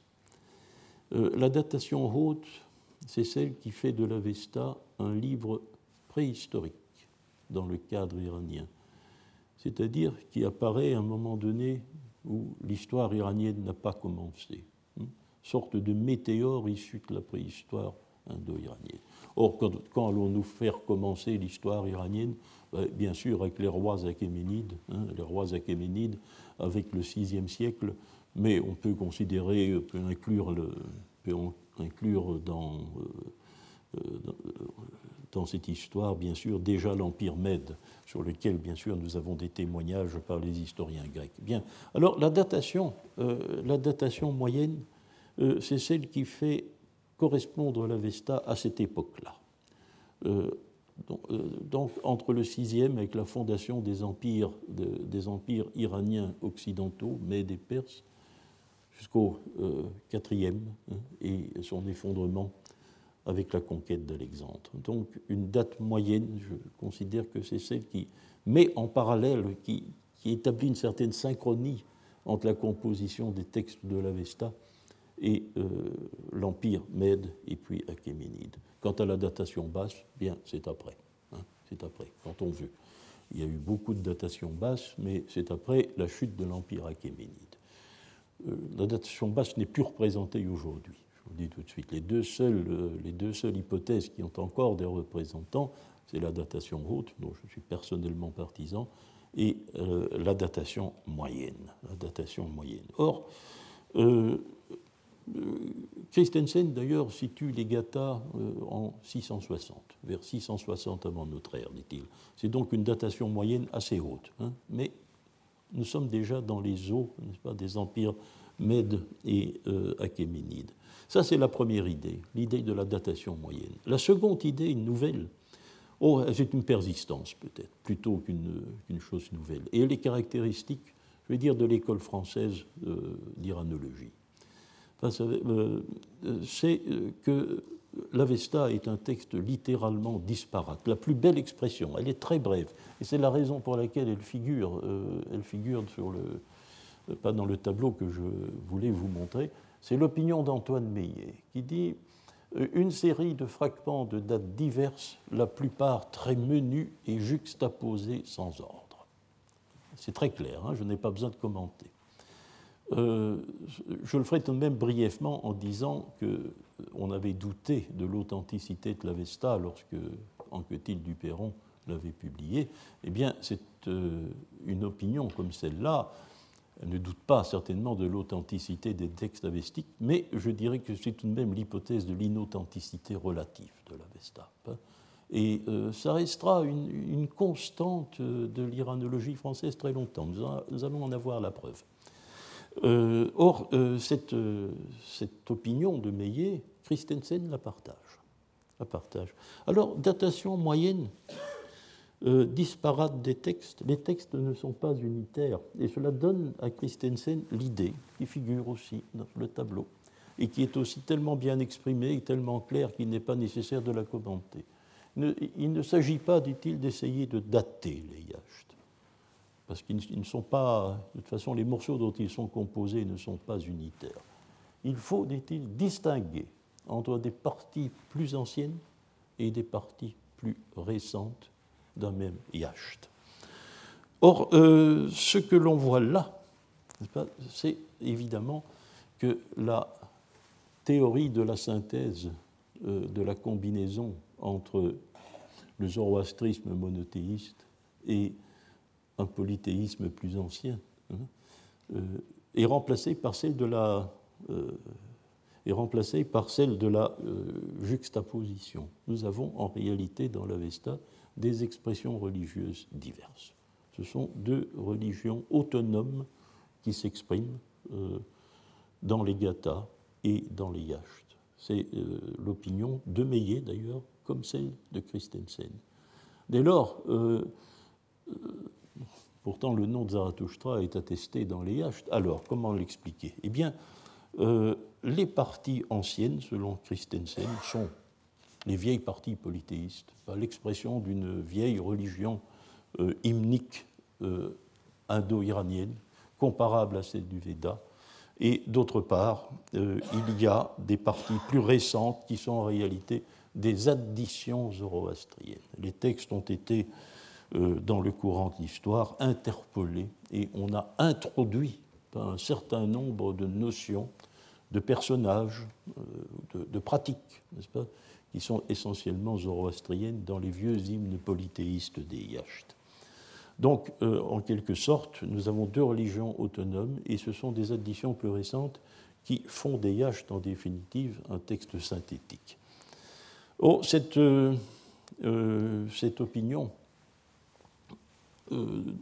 Euh, la datation haute, c'est celle qui fait de l'Avesta un livre préhistorique dans le cadre iranien, c'est-à-dire qui apparaît à un moment donné où l'histoire iranienne n'a pas commencé. Sorte de météore issu de la préhistoire indo-iranienne. Or, quand, quand allons-nous faire commencer l'histoire iranienne? Bien sûr, avec les rois achéménides, hein, les rois achéménides avec le sixième siècle, mais on peut considérer, on peut inclure, le, peut inclure dans, euh, dans, dans cette histoire, bien sûr, déjà l'Empire Mède, sur lequel, bien sûr, nous avons des témoignages par les historiens grecs. Bien. Alors, la datation, euh, la datation moyenne, Euh, c'est celle qui fait correspondre l'Avesta à cette époque-là. Euh, donc, euh, donc, entre le sixième, avec la fondation des empires, de, des empires iraniens occidentaux, Mèdes et Perses, jusqu'au euh, quatrième, hein, et son effondrement avec la conquête d'Alexandre. Donc, une date moyenne, je considère que c'est celle qui met en parallèle, qui, qui établit une certaine synchronie entre la composition des textes de l'Avesta et euh, l'Empire Mède et puis achéménide. Quant à la datation basse, bien, c'est après. Hein, c'est après, quand on veut. Il y a eu beaucoup de datations basses, mais c'est après la chute de l'Empire achéménide. Euh, la datation basse n'est plus représentée aujourd'hui. Je vous le dis tout de suite. Les deux seules, euh, les deux seules hypothèses qui ont encore des représentants, c'est la datation haute, dont je suis personnellement partisan, et euh, la datation moyenne. La datation moyenne. Or, euh, Christensen, d'ailleurs, situe les Gathas euh, en six cent soixante, vers six cent soixante avant notre ère, dit-il. C'est donc une datation moyenne assez haute, hein, mais nous sommes déjà dans les eaux, n'est-ce pas, des empires Mèdes et euh, Achéménides. Ça, c'est la première idée, l'idée de la datation moyenne. La seconde idée, une nouvelle, oh, c'est une persistance peut-être, plutôt qu'une qu'une chose nouvelle. Et elle est caractéristique, je vais dire, de l'école française euh, d'iranologie. Enfin, euh, c'est que l'Avesta est un texte littéralement disparate. La plus belle expression, elle est très brève, et c'est la raison pour laquelle elle figure, euh, elle figure sur le, pas dans le tableau que je voulais vous montrer, c'est l'opinion d'Antoine Meillet, qui dit « Une série de fragments de dates diverses, la plupart très menus et juxtaposés sans ordre. » C'est très clair, hein, je n'ai pas besoin de commenter. Euh, je le ferai tout de même brièvement en disant qu'on avait douté de l'authenticité de l'Avesta lorsque Anquetil du Perron l'avait publié. Eh bien, c'est euh, une opinion comme celle-là. Elle ne doute pas certainement de l'authenticité des textes avestiques, mais je dirais que c'est tout de même l'hypothèse de l'inauthenticité relative de l'Avesta. Et euh, ça restera une, une constante de l'iranologie française très longtemps. Nous, en, nous allons en avoir la preuve. Euh, or, euh, cette, euh, cette opinion de Meillet, Christensen la partage. La partage. Alors, datation moyenne, euh, disparate des textes. Les textes ne sont pas unitaires. Et cela donne à Christensen l'idée, qui figure aussi dans le tableau, et qui est aussi tellement bien exprimée et tellement claire qu'il n'est pas nécessaire de la commenter. Ne, il ne s'agit pas, dit-il, d'essayer de dater les yachts, parce qu'ils ne sont pas, de toute façon, les morceaux dont ils sont composés ne sont pas unitaires. Il faut, dit-il, distinguer entre des parties plus anciennes et des parties plus récentes d'un même yacht. Or, euh, ce que l'on voit là, c'est évidemment que la théorie de la synthèse, euh, de la combinaison entre le zoroastrisme monothéiste et un polythéisme plus ancien, hein, euh, est remplacée par celle de la, euh, est remplacée par celle de la euh, juxtaposition. Nous avons en réalité dans l'Avesta des expressions religieuses diverses. Ce sont deux religions autonomes qui s'expriment euh, dans les Gathas et dans les Yachts. C'est euh, l'opinion de Meillet, d'ailleurs, comme celle de Christensen. Dès lors, euh, euh, pourtant le nom de Zarathustra est attesté dans les Yachts. Alors, comment l'expliquer ? Eh bien, euh, les parties anciennes, selon Christensen, sont les vieilles parties polythéistes, l'expression d'une vieille religion euh, hymnique euh, indo-iranienne, comparable à celle du Veda. Et d'autre part, euh, il y a des parties plus récentes qui sont en réalité des additions zoroastriennes. Les textes ont été, euh, dans le courant de l'histoire, interpolés et on a introduit un certain nombre de notions, de personnages, euh, de, de pratiques, n'est-ce pas, qui sont essentiellement zoroastriennes dans les vieux hymnes polythéistes des Yachts. Donc, euh, en quelque sorte, nous avons deux religions autonomes et ce sont des additions plus récentes qui font des Yachts, en définitive, un texte synthétique. Oh, cette, euh, euh, cette opinion euh,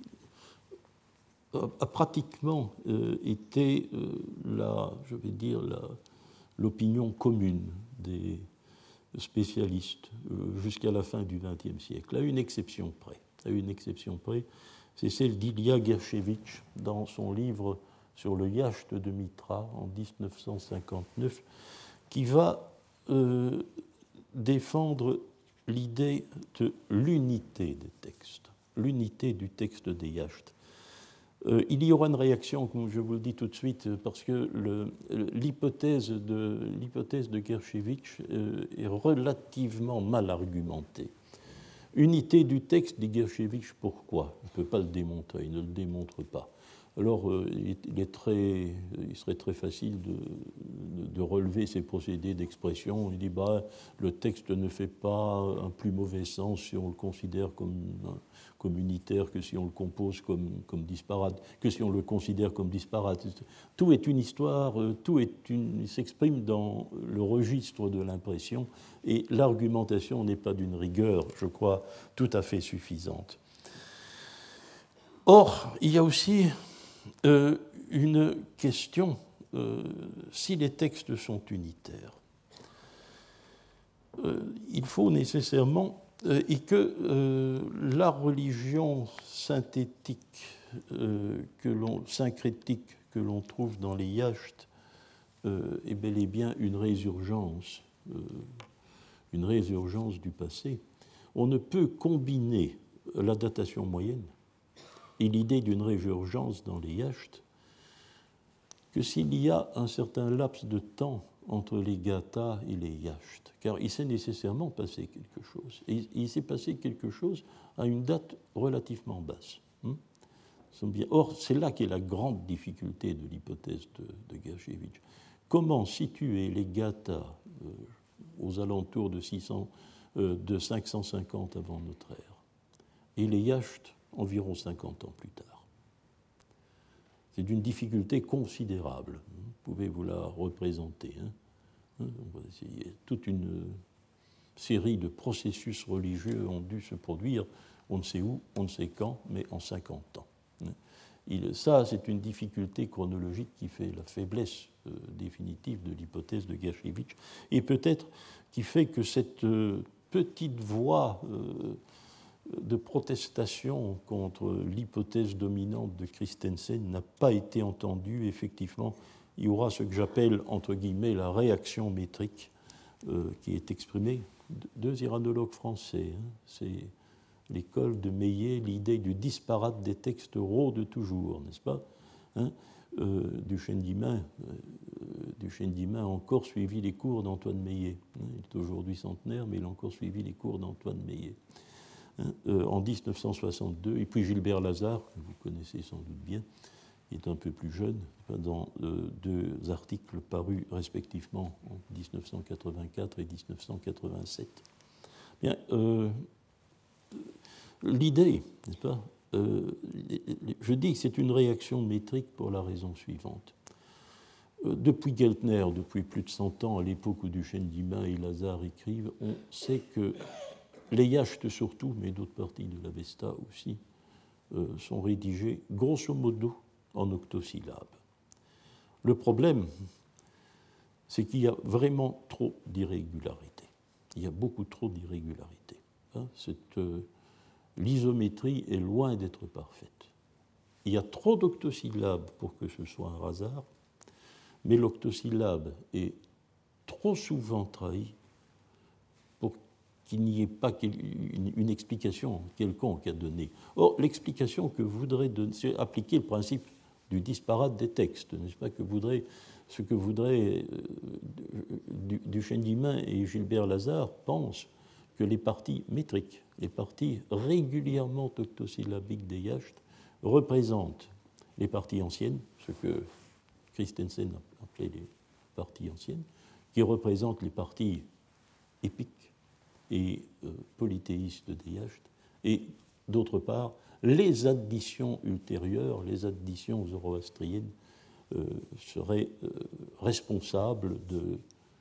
a pratiquement euh, été euh, la, je vais dire, la, l'opinion commune des spécialistes euh, jusqu'à la fin du vingtième siècle, à une exception près. À une exception près, c'est celle d'Ilya Gershevitch dans son livre sur le yacht de Mitra en dix-neuf cent cinquante-neuf, qui va euh, défendre l'idée de l'unité des textes, l'unité du texte des yachts. Euh, il y aura une réaction, comme je vous le dis tout de suite, parce que le, l'hypothèse de, l'hypothèse de Gershevitch euh, est relativement mal argumentée. Unité du texte, dit Gershevitch, pourquoi ? Il ne peut pas le démontrer, il ne le démontre pas. alors euh, il, est très, il serait très facile de, de relever ces procédés d'expression. Il dit bah, le texte ne fait pas un plus mauvais sens si on le considère comme, comme unitaire que si on le compose comme, comme disparate, que si on le considère comme disparate. Tout est une histoire, tout est une, il s'exprime dans le registre de l'impression et l'argumentation n'est pas d'une rigueur, je crois, tout à fait suffisante. Or, il y a aussi euh, une question, euh, si les textes sont unitaires, euh, il faut nécessairement euh, et que euh, la religion synthétique, euh, que l'on, syncrétique que l'on trouve dans les yachts euh, est bel et bien une résurgence, euh, une résurgence du passé. On ne peut combiner la datation moyenne et l'idée d'une résurgence dans les yachts que s'il y a un certain laps de temps entre les gathas et les yachts, car il s'est nécessairement passé quelque chose. Et il s'est passé quelque chose à une date relativement basse. Or, c'est là qu'est la grande difficulté de l'hypothèse de, de Gajewicz. Comment situer les gathas euh, aux alentours de, six cents, euh, de cinq cent cinquante avant notre ère et les yachts environ cinquante ans plus tard? C'est d'une difficulté considérable. Vous pouvez vous la représenter. Hein. Toute une série de processus religieux ont dû se produire, on ne sait où, on ne sait quand, mais en cinquante ans. Il, ça, c'est une difficulté chronologique qui fait la faiblesse euh, définitive de l'hypothèse de Gajewicz, et peut-être qui fait que cette euh, petite voix euh, de protestation contre l'hypothèse dominante de Christensen n'a pas été entendue. Effectivement, il y aura ce que j'appelle, entre guillemets, la réaction métrique euh, qui est exprimée. Deux iranologues français, hein, c'est l'école de Meillet, l'idée du disparate des textes rôde toujours, n'est-ce pas, hein, euh, Duchesne-Dimain, euh, Duchesne-Dimain a encore suivi les cours d'Antoine Meillet. Hein, il est aujourd'hui centenaire, mais il a encore suivi les cours d'Antoine Meillet. Hein, euh, en dix-neuf cent soixante-deux, et puis Gilbert Lazare, que vous connaissez sans doute bien, qui est un peu plus jeune, dans euh, deux articles parus respectivement en dix-neuf cent quatre-vingt-quatre et dix-neuf cent quatre-vingt-sept. Bien, euh, l'idée, n'est-ce pas, euh, je dis que c'est une réaction métrique pour la raison suivante. Euh, depuis Geltner, depuis plus de cent ans, à l'époque où Duchesne-Dimain et Lazare écrivent, on sait que les yachts surtout, mais d'autres parties de l'Avesta aussi, euh, sont rédigées grosso modo en octosyllabes. Le problème, c'est qu'il y a vraiment trop d'irrégularités. Il y a beaucoup trop d'irrégularités. Hein, cette, euh, l'isométrie est loin d'être parfaite. Il y a trop d'octosyllabes pour que ce soit un hasard, mais l'octosyllabe est trop souvent trahi pour qu'il n'y ait pas une explication quelconque à donner. Or, l'explication que voudrait donner, c'est appliquer le principe du disparate des textes, n'est-ce pas, que voudrait, ce que voudraient euh, Duchesne-Dimain et Gilbert Lazare pensent que les parties métriques, les parties régulièrement octosyllabiques des yachts, représentent les parties anciennes, ce que Christensen appelait les parties anciennes, qui représentent les parties épiques et euh, polythéistes des yachts, et d'autre part, les additions ultérieures, les additions zoroastriennes, euh, seraient euh, responsables de,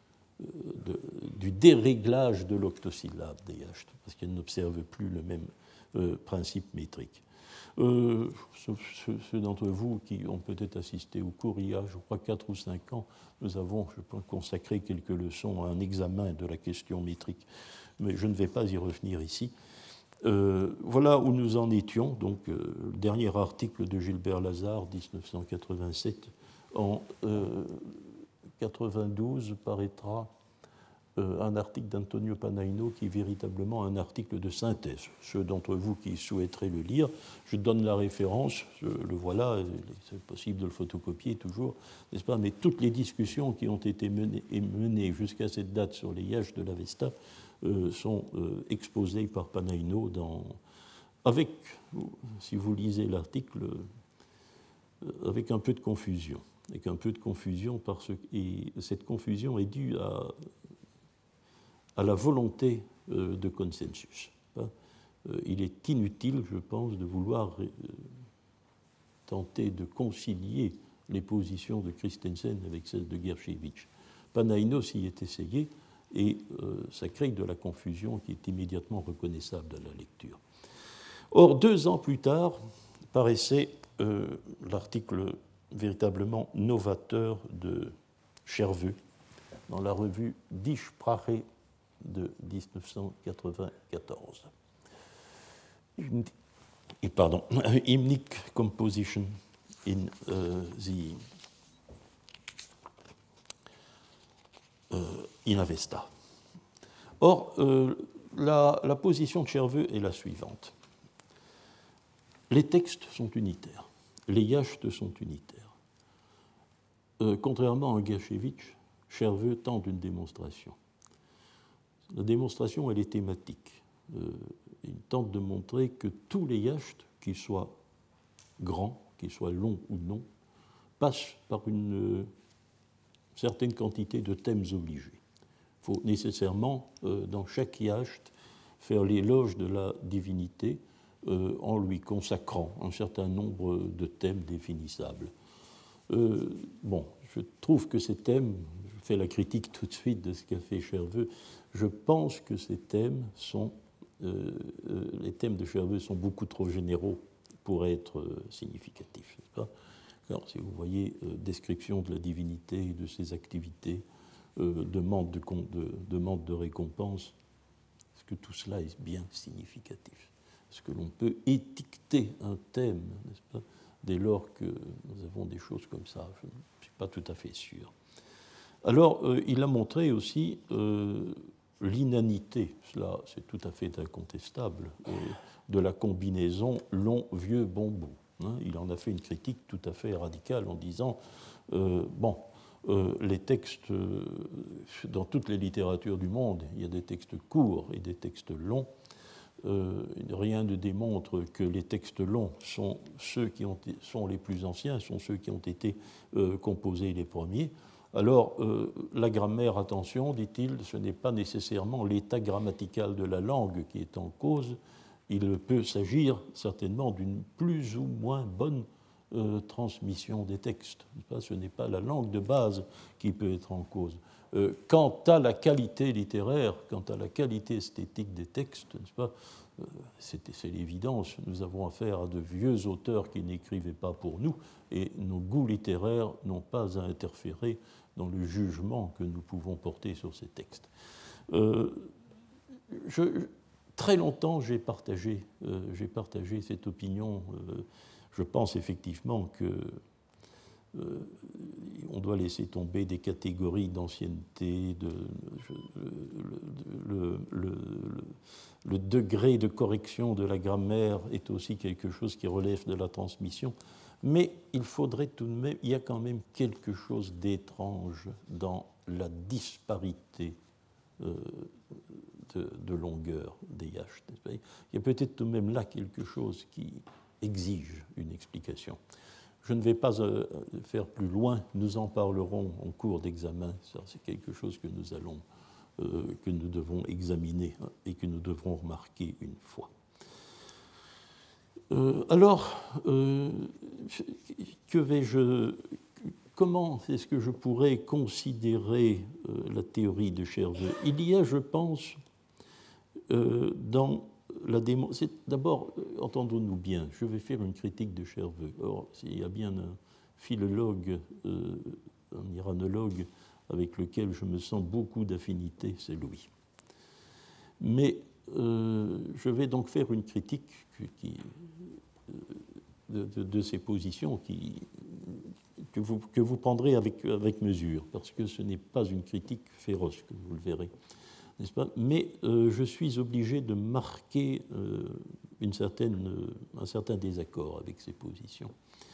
de, du déréglage de l'octosyllabe des yachts, parce qu'elles n'observent plus le même euh, principe métrique. Euh, ceux, ceux d'entre vous qui ont peut-être assisté au cours, il y a, je crois, quatre ou cinq ans, nous avons, je pense, consacré quelques leçons à un examen de la question métrique, mais je ne vais pas y revenir ici. Euh, voilà où nous en étions. Donc, euh, le dernier article de Gilbert Lazare, dix-neuf cent quatre-vingt-sept, en euh, quatre-vingt-douze paraîtra euh, un article d'Antonio Panaino qui est véritablement un article de synthèse. Ceux d'entre vous qui souhaiteraient le lire, je donne la référence, je, le voilà, c'est possible de le photocopier toujours, n'est-ce pas, mais toutes les discussions qui ont été menées, menées jusqu'à cette date sur les yachts de l'Avesta euh, sont euh, exposées par Panaino dans, avec, si vous lisez l'article, avec un peu de confusion. Avec un peu de confusion, parce que et cette confusion est due à, à la volonté euh, de consensus. Hein. Euh, il est inutile, je pense, de vouloir euh, tenter de concilier les positions de Christensen avec celles de Gershevitch. Panainos y est essayé, et euh, ça crée de la confusion qui est immédiatement reconnaissable à la lecture. Or, deux ans plus tard, paraissait euh, l'article véritablement novateur de Cherveux dans la revue Die Sprache de dix-neuf cent quatre-vingt-quatorze. Et pardon, Hymnic Composition in uh, the uh, in Avesta. Or, euh, la, la position de Cherveux est la suivante. Les textes sont unitaires, les yachts sont unitaires. Euh, contrairement à Gershevitch, Cherveux tente une démonstration. La démonstration, elle est thématique. Euh, il tente de montrer que tous les yachts, qu'ils soient grands, qu'ils soient longs ou non, passent par une euh, certaine quantité de thèmes obligés. Il faut nécessairement, euh, dans chaque yacht, faire l'éloge de la divinité euh, en lui consacrant un certain nombre de thèmes définissables. Euh, bon, je trouve que ces thèmes, je fais la critique tout de suite de ce qu'a fait Cherveux, je pense que ces thèmes sont, euh, euh, les thèmes de Cherveux sont beaucoup trop généraux pour être euh, significatifs, n'est-ce pas ? Alors, si vous voyez, euh, description de la divinité, de ses activités, euh, demande de, de, demande de récompense, est-ce que tout cela est bien significatif ? Est-ce que l'on peut étiqueter un thème, n'est-ce pas ? Dès lors que nous avons des choses comme ça, je ne suis pas tout à fait sûr. Alors, euh, il a montré aussi euh, l'inanité, cela c'est tout à fait incontestable, euh, de la combinaison long, vieux, bon bout. Hein. Il en a fait une critique tout à fait radicale en disant, euh, bon, euh, les textes, euh, dans toutes les littératures du monde, il y a des textes courts et des textes longs. Euh, rien ne démontre que les textes longs sont ceux qui ont, sont les plus anciens, sont ceux qui ont été euh, composés les premiers. Alors, euh, la grammaire, attention, dit-il, ce n'est pas nécessairement l'état grammatical de la langue qui est en cause. Il peut s'agir certainement d'une plus ou moins bonne euh, transmission des textes. Ce n'est pas la langue de base qui peut être en cause. Euh, quant à la qualité littéraire, quant à la qualité esthétique des textes, n'est-ce pas, euh, c'est, c'est l'évidence, nous avons affaire à de vieux auteurs qui n'écrivaient pas pour nous, et nos goûts littéraires n'ont pas à interférer dans le jugement que nous pouvons porter sur ces textes. Euh, je, très longtemps, j'ai partagé, euh, j'ai partagé cette opinion. Euh, je pense effectivement que Euh, on doit laisser tomber des catégories d'ancienneté, de, le, le, le, le, le degré de correction de la grammaire est aussi quelque chose qui relève de la transmission, mais il faudrait tout de même, il y a quand même quelque chose d'étrange dans la disparité euh, de, de longueur des yachts. Il y a peut-être tout de même là quelque chose qui exige une explication. Je ne vais pas euh, faire plus loin, nous en parlerons en cours d'examen, ça, c'est quelque chose que nous, allons, euh, que nous devons examiner et que nous devrons remarquer une fois. Euh, alors, euh, que vais-je, comment est-ce que je pourrais considérer euh, la théorie de Cherveux ? Il y a, je pense, euh, dans la démo, c'est d'abord, entendons-nous bien, je vais faire une critique de Cherveux. Or, il y a bien un philologue, euh, un iranologue avec lequel je me sens beaucoup d'affinité, c'est Louis. Mais euh, je vais donc faire une critique qui, de, de, de ces positions qui, que, vous, que vous prendrez avec, avec mesure, parce que ce n'est pas une critique féroce, que vous le verrez. N'est-ce pas ? Mais euh, je suis obligé de marquer euh, une certaine, euh, un certain désaccord avec ces positions.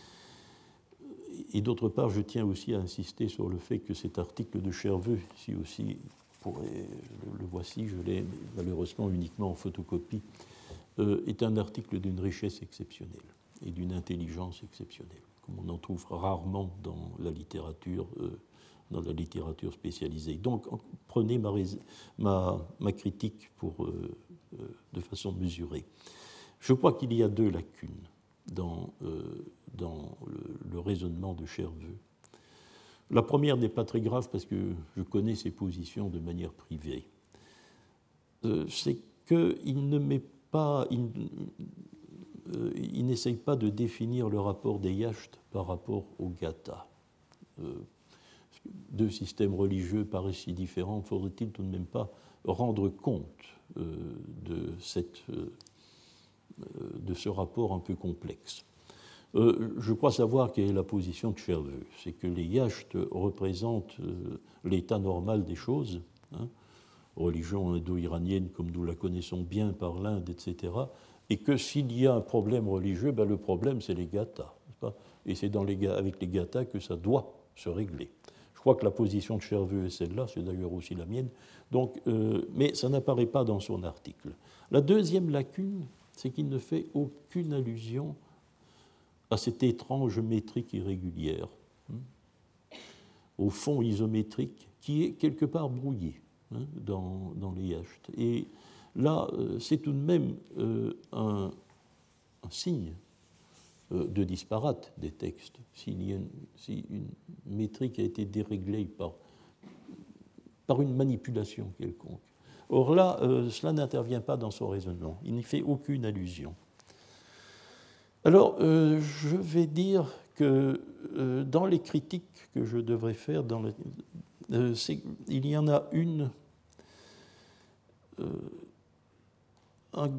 Et d'autre part, je tiens aussi à insister sur le fait que cet article de Cherveux, si aussi, pourrait, le, le voici, je l'ai malheureusement uniquement en photocopie, euh, est un article d'une richesse exceptionnelle et d'une intelligence exceptionnelle. comme on en trouve rarement dans la littérature, euh, dans la littérature spécialisée. Donc, prenez ma, ma, ma critique pour, euh, euh, de façon mesurée. Je crois qu'il y a deux lacunes dans, euh, dans le, le raisonnement de Cherveux. La première n'est pas très grave parce que je connais ses positions de manière privée. Euh, c'est qu'il ne met pas, il, euh, il n'essaye pas de définir le rapport des Yachts par rapport aux Gathas. Euh, deux systèmes religieux paraissent si différents, faudrait-il tout de même pas rendre compte euh, de, cette, euh, de ce rapport un peu complexe. Euh, je crois savoir quelle est la position de Cherveux. C'est que les Yachts représentent euh, l'état normal des choses, hein, religion indo-iranienne comme nous la connaissons bien par l'Inde, et cetera, et que s'il y a un problème religieux, ben le problème c'est les Gathas, n'est-ce pas ? Et c'est dans les, avec les Gathas que ça doit se régler. Je crois que la position de Cherveux est celle-là, c'est d'ailleurs aussi la mienne, donc, euh, mais ça n'apparaît pas dans son article. La deuxième lacune, c'est qu'il ne fait aucune allusion à cette étrange métrique irrégulière, hein, au fond isométrique, qui est quelque part brouillé, hein, dans, dans les Yachts. Et là, euh, c'est tout de même euh, un, un signe euh, de disparate des textes. S'il y a une, si une métrique a été déréglée par, par une manipulation quelconque. Or là, euh, cela n'intervient pas dans son raisonnement. Il n'y fait aucune allusion. Alors, euh, je vais dire que euh, dans les critiques que je devrais faire, dans les, euh, il y en a une, euh, un,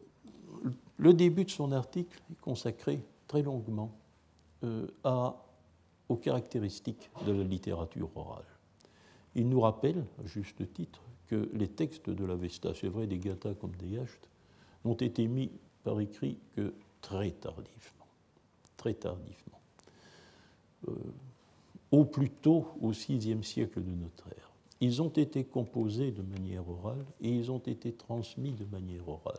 le début de son article est consacré très longuement euh, à, aux caractéristiques de la littérature orale. Il nous rappelle, à juste titre, que les textes de l'Avesta, c'est vrai des Gathas comme des Yachts, n'ont été mis par écrit que très tardivement, très tardivement, euh, au plus tôt au sixième siècle de notre ère. Ils ont été composés de manière orale et ils ont été transmis de manière orale.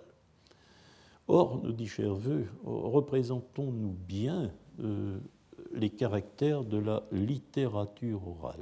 Or, nous dit Cherveux, représentons-nous bien euh, les caractères de la littérature orale.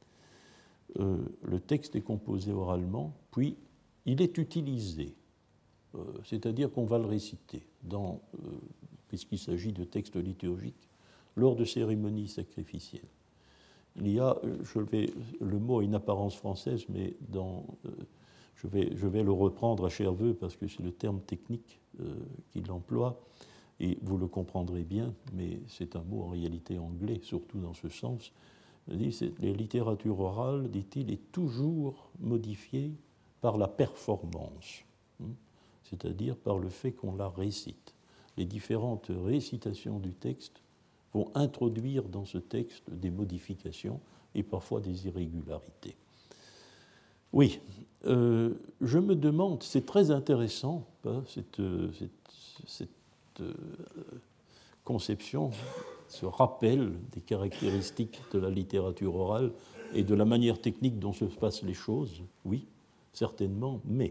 Euh, le texte est composé oralement, puis il est utilisé. Euh, c'est-à-dire qu'on va le réciter, dans, euh, puisqu'il s'agit de textes liturgiques, lors de cérémonies sacrificielles. Il y a, je vais, le mot a une apparence française, mais dans, euh, je, vais, je vais le reprendre à Cherveux parce que c'est le terme technique euh, qu'il emploie, et vous le comprendrez bien, mais c'est un mot en réalité anglais, surtout dans ce sens. Il dit, c'est, la littérature orale, dit-il, est toujours modifiée par la performance. Hein, c'est-à-dire par le fait qu'on la récite. Les différentes récitations du texte vont introduire dans ce texte des modifications et parfois des irrégularités. Oui, euh, je me demande, c'est très intéressant, hein, cette, cette, cette euh, conception, ce rappel des caractéristiques de la littérature orale et de la manière technique dont se passent les choses, oui, certainement, mais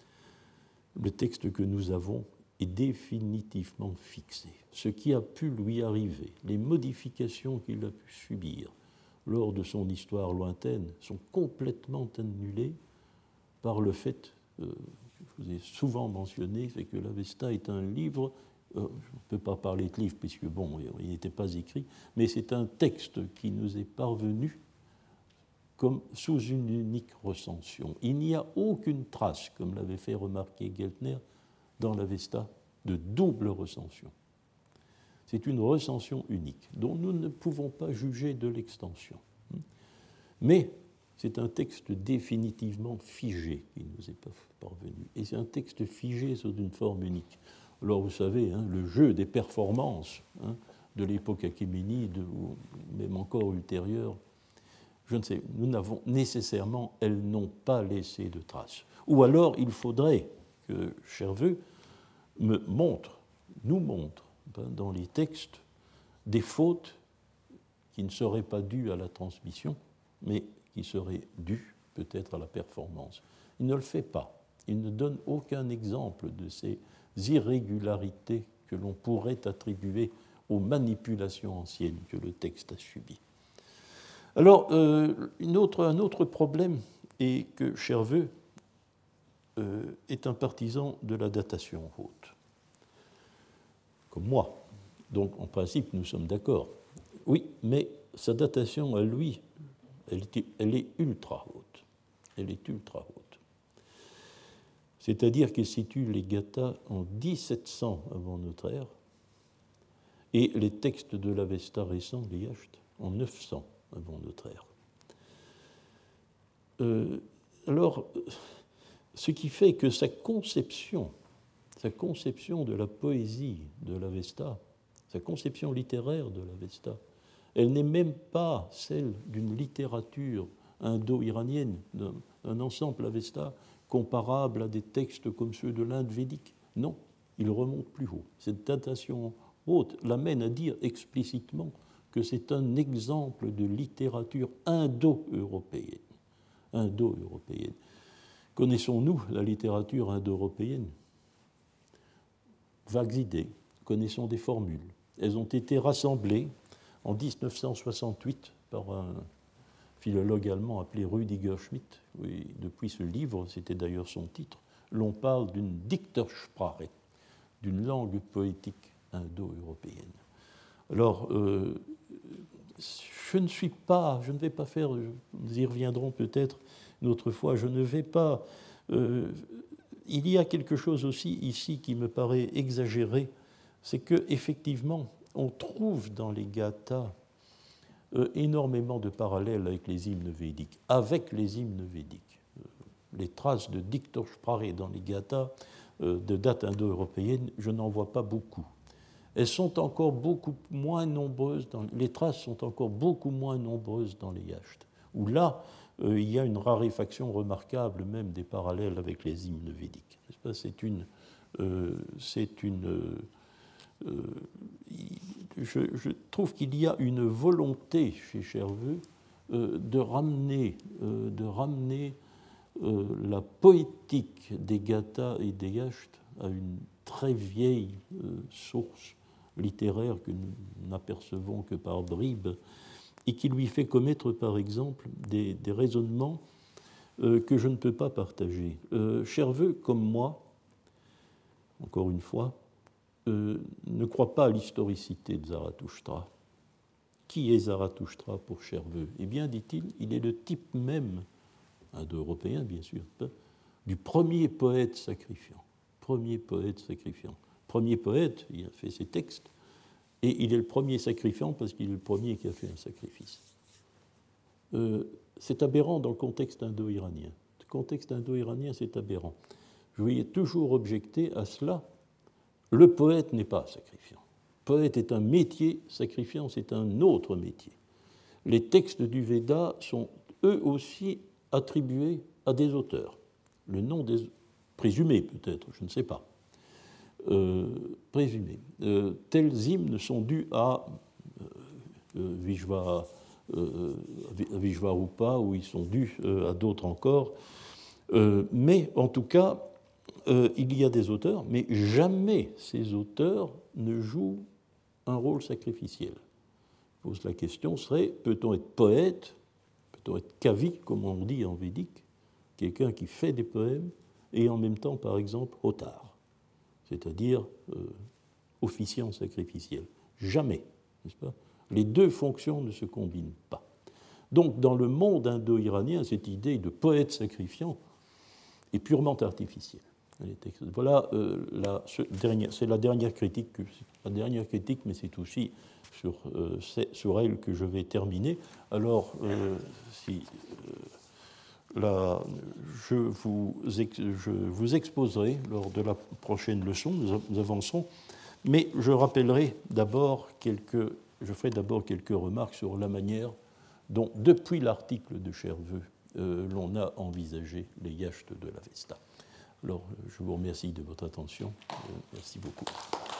le texte que nous avons est définitivement fixé. Ce qui a pu lui arriver, les modifications qu'il a pu subir lors de son histoire lointaine sont complètement annulées par le fait, euh, je vous ai souvent mentionné, c'est que l'Avesta est un livre, euh, je ne peux pas parler de livre puisque bon, il n'était pas écrit, mais c'est un texte qui nous est parvenu comme sous une unique recension. Il n'y a aucune trace, comme l'avait fait remarquer Geltner, dans l'Avesta, de double recension. C'est une recension unique, dont nous ne pouvons pas juger de l'extension. Mais c'est un texte définitivement figé qui nous est parvenu. Et c'est un texte figé sous une forme unique. Alors vous savez, hein, le jeu des performances, hein, de l'époque achéménide, ou même encore ultérieure, je ne sais, nous n'avons nécessairement, elles n'ont pas laissé de traces. Ou alors, il faudrait que Cherveux me montre, nous montre, dans les textes, des fautes qui ne seraient pas dues à la transmission, mais qui seraient dues peut-être à la performance. Il ne le fait pas. Il ne donne aucun exemple de ces irrégularités que l'on pourrait attribuer aux manipulations anciennes que le texte a subies. Alors, euh, une autre, un autre problème est que Cherveux euh, est un partisan de la datation haute, comme moi. Donc, en principe, nous sommes d'accord. Oui, mais sa datation à lui, elle est, elle est ultra haute. Elle est ultra haute. C'est-à-dire qu'il situe les Gathas en dix-sept cents avant notre ère et les textes de l'Avesta récents, les Yachts, en neuf cents avant notre ère. Euh, alors, ce qui fait que sa conception, sa conception de la poésie de l'Avesta, sa conception littéraire de l'Avesta, elle n'est même pas celle d'une littérature indo-iranienne, d'un ensemble Avesta comparable à des textes comme ceux de l'Inde védique. Non, il remonte plus haut. Cette datation haute l'amène à dire explicitement que c'est un exemple de littérature indo-européenne. Indo-européenne. Connaissons-nous la littérature indo-européenne? Vagues idées, connaissons des formules. Elles ont été rassemblées en dix-neuf cent soixante-huit par un philologue allemand appelé Rüdiger Schmidt. Oui, depuis ce livre, c'était d'ailleurs son titre, l'on parle d'une Dichtersprache, d'une langue poétique indo-européenne. Alors, euh, je ne suis pas, je ne vais pas faire, nous y reviendrons peut-être une autre fois, je ne vais pas... Euh, il y a quelque chose aussi ici qui me paraît exagéré, c'est qu'effectivement, on trouve dans les Gathas euh, énormément de parallèles avec les hymnes védiques, avec les hymnes védiques. Les traces de Dichtersprache dans les Gathas euh, de date indo-européenne, je n'en vois pas beaucoup. Elles sont encore beaucoup moins nombreuses, dans, les traces sont encore beaucoup moins nombreuses dans les Yachts, où là, euh, il y a une raréfaction remarquable même des parallèles avec les hymnes védiques. C'est une... Euh, c'est une euh, je, je trouve qu'il y a une volonté chez Cherveux euh, de ramener, euh, de ramener euh, la poétique des Gathas et des Yachts à une très vieille euh, source littéraire que nous n'apercevons que par bribes et qui lui fait commettre, par exemple, des, des raisonnements euh, que je ne peux pas partager. Euh, Cherveux, comme moi, encore une fois, euh, ne croit pas à l'historicité de Zarathustra. Qui est Zarathustra pour Cherveux? Eh bien, dit-il, il est le type même, indo-européen bien sûr, du premier poète sacrifiant. Premier poète sacrifiant. Premier poète, il a fait ses textes, et il est le premier sacrifiant parce qu'il est le premier qui a fait un sacrifice. Euh, c'est aberrant dans le contexte indo-iranien. Le contexte indo-iranien, c'est aberrant. Je voyais toujours objecter à cela. Le poète n'est pas sacrifiant. Le poète est un métier, sacrifiant, c'est un autre métier. Les textes du Veda sont eux aussi attribués à des auteurs. Le nom des... présumés peut-être, je ne sais pas. Euh, présumés. Euh, tels hymnes sont dus à euh, Vishva, euh, Vishvarupa, ou ils sont dus euh, à d'autres encore. Euh, mais en tout cas, euh, il y a des auteurs, mais jamais ces auteurs ne jouent un rôle sacrificiel. Je pose la question serait, peut-on être poète, peut-on être kavi, comme on dit en védique, quelqu'un qui fait des poèmes, et en même temps, par exemple, otar, c'est-à-dire euh, officiant sacrificiel. Jamais, n'est-ce pas? Les deux fonctions ne se combinent pas. Donc, dans le monde indo-iranien, cette idée de poète sacrifiant est purement artificielle. Voilà, euh, la, ce, dernière, c'est la dernière critique, que, la dernière critique, mais c'est aussi sur, euh, c'est sur elle que je vais terminer. Alors, euh, si euh, la, je, vous, je vous exposerai lors de la prochaine leçon, nous, nous avancerons, mais je rappellerai d'abord quelques, je ferai d'abord quelques remarques sur la manière dont, depuis l'article de Cherveux, euh, l'on a envisagé les yachts de l'Avesta. Alors, je vous remercie de votre attention. Merci beaucoup.